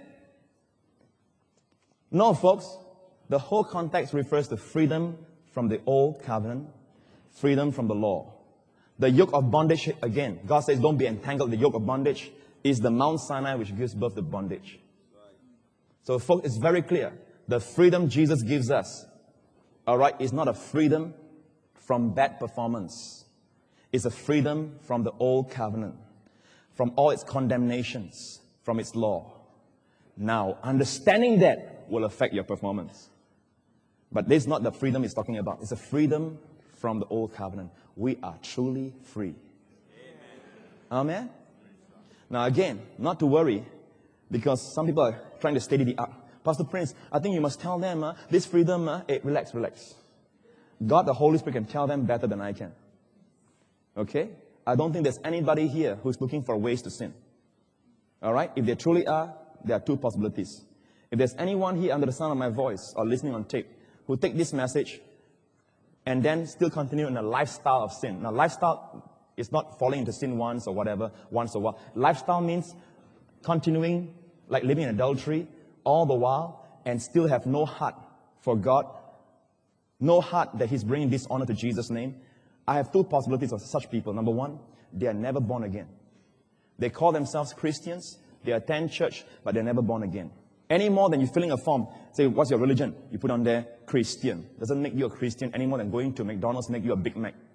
No, folks. The whole context refers to freedom from the old covenant, freedom from the law. The yoke of bondage, again, God says don't be entangled. The yoke of bondage is the Mount Sinai which gives birth to bondage. So, folks, it's very clear. The freedom Jesus gives us, all right, is not a freedom from bad performance. It's a freedom from the old covenant, from all its condemnations, from its law. Now, understanding that will affect your performance. But this is not the freedom he's talking about. It's a freedom from the old covenant. We are truly free. Amen? Now again, not to worry, because some people are trying to steady the up. Pastor Prince, I think you must tell them, this freedom, relax. God, the Holy Spirit, can tell them better than I can. Okay? I don't think there's anybody here who's looking for ways to sin. All right? If there truly are, there are two possibilities. If there's anyone here under the sound of my voice or listening on tape who take this message and then still continue in a lifestyle of sin. Now, lifestyle is not falling into sin once or whatever, once a while. Lifestyle means continuing, like living in adultery all the while and still have no heart for God, no heart that he's bringing dishonor to Jesus' name. I have two possibilities of such people. Number one, they are never born again. They call themselves Christians, they attend church, but they're never born again. Any more than you filling a form, say, what's your religion? You put on there, Christian. Doesn't make you a Christian any more than going to McDonald's make you a Big Mac.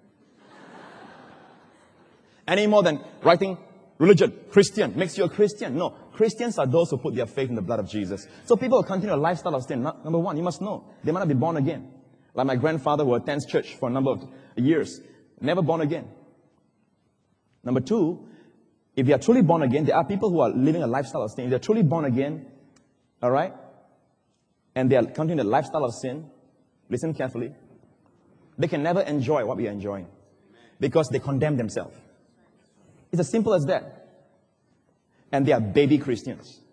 Any more than writing religion, Christian, makes you a Christian. No, Christians are those who put their faith in the blood of Jesus. So people will continue a lifestyle of sin. Number one, you must know, they might not be born again. Like my grandfather who attends church for a number of years, never born again. Number two, if they are truly born again, there are people who are living a lifestyle of sin. If they're truly born again, all right, and they are continuing the lifestyle of sin, listen carefully, they can never enjoy what we are enjoying because they condemn themselves. It's as simple as that. And they are baby Christians.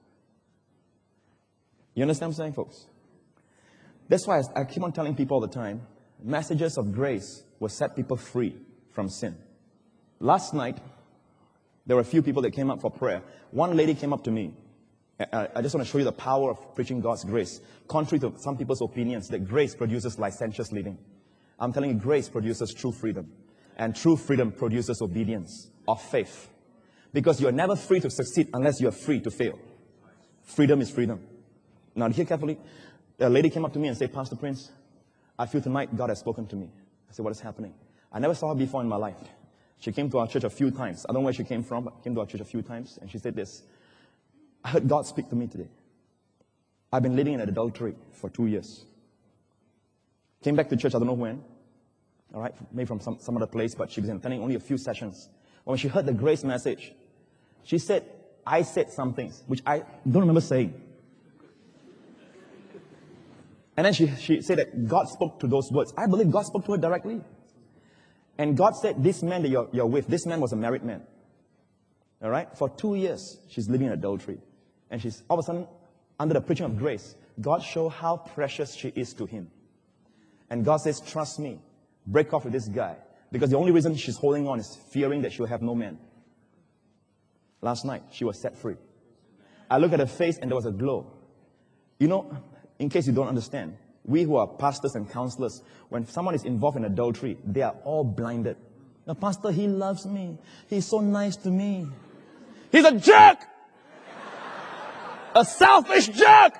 You understand what I'm saying, folks? That's why I keep on telling people all the time, messages of grace will set people free from sin. Last night, there were a few people that came up for prayer. One lady came up to me. I just want to show you the power of preaching God's grace. Contrary to some people's opinions that grace produces licentious living. I'm telling you, grace produces true freedom. And true freedom produces obedience of faith. Because you're never free to succeed unless you're free to fail. Freedom is freedom. Now, hear carefully. A lady came up to me and said, Pastor Prince, I feel tonight God has spoken to me. I said, what is happening? I never saw her before in my life. She came to our church a few times. I don't know where she came from, but came to our church a few times. And she said this, I heard God speak to me today. I've been living in adultery for 2 years. Came back to church, I don't know when. All right, maybe from some other place, but she was attending only a few sessions. But when she heard the grace message, she said, I said some things, which I don't remember saying. And then she said that God spoke to those words. I believe God spoke to her directly. And God said, this man that you're with, this man was a married man. All right? For 2 years, she's living in adultery. And she's all of a sudden, under the preaching of grace, God showed how precious she is to him. And God says, trust me, break off with this guy. Because the only reason she's holding on is fearing that she'll have no man. Last night, she was set free. I looked at her face and there was a glow. You know, in case you don't understand, we who are pastors and counselors, when someone is involved in adultery, they are all blinded. Now, Pastor, he loves me. He's so nice to me. He's a jerk! A selfish jerk!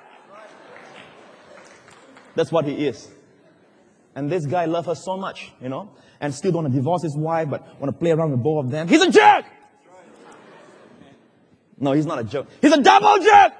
That's what he is. And this guy loves her so much, you know, and still don't want to divorce his wife, but want to play around with both of them. He's a jerk! No, he's not a jerk. He's a double jerk!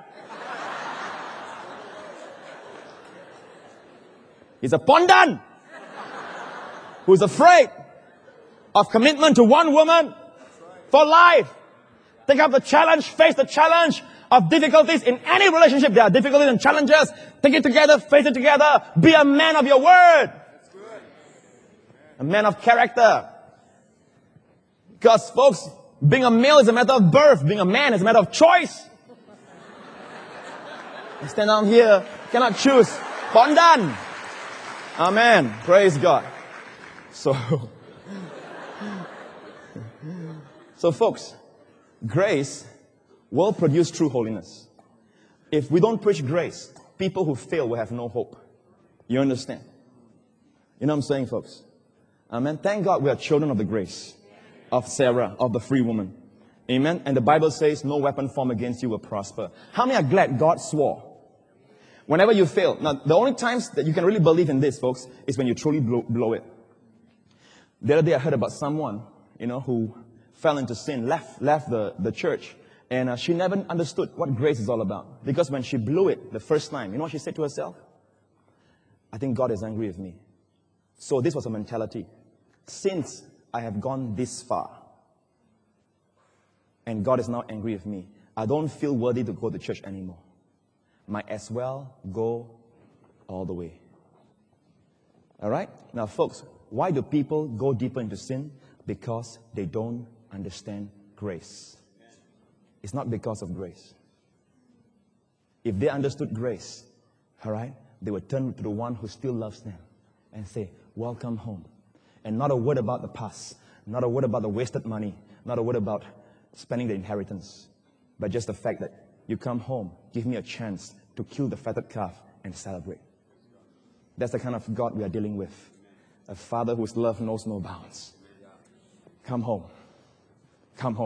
He's a pondan who's afraid of commitment to one woman for life. Take up the challenge, face the challenge of difficulties in any relationship. There are difficulties and challenges. Take it together, face it together. Be a man of your word. a man of character. Because, folks, being a male is a matter of birth. Being a man is a matter of choice. I stand down here, cannot choose. Bondan. Amen. Praise God. So, folks, grace will produce true holiness. If we don't preach grace, people who fail will have no hope. You understand? You know what I'm saying, folks? Amen. Thank God we are children of the grace of Sarah, of the free woman. Amen. And the Bible says, no weapon formed against you will prosper. How many are glad God swore? Whenever you fail. Now, the only times that you can really believe in this, folks, is when you truly blow it. The other day I heard about someone, who fell into sin, left the church. And she never understood what grace is all about. Because when she blew it the first time, you know what she said to herself? I think God is angry with me. So this was a mentality. Since I have gone this far, and God is now angry with me, I don't feel worthy to go to church anymore. Might as well go all the way. All right? Now, folks, why do people go deeper into sin? Because they don't understand grace. It's not because of grace. If they understood grace, all right, they would turn to the one who still loves them and say, welcome home. And not a word about the past, not a word about the wasted money, not a word about spending the inheritance, but just the fact that you come home, give me a chance to kill the fatted calf and celebrate. That's the kind of God we are dealing with. A Father whose love knows no bounds. Come home. Come home.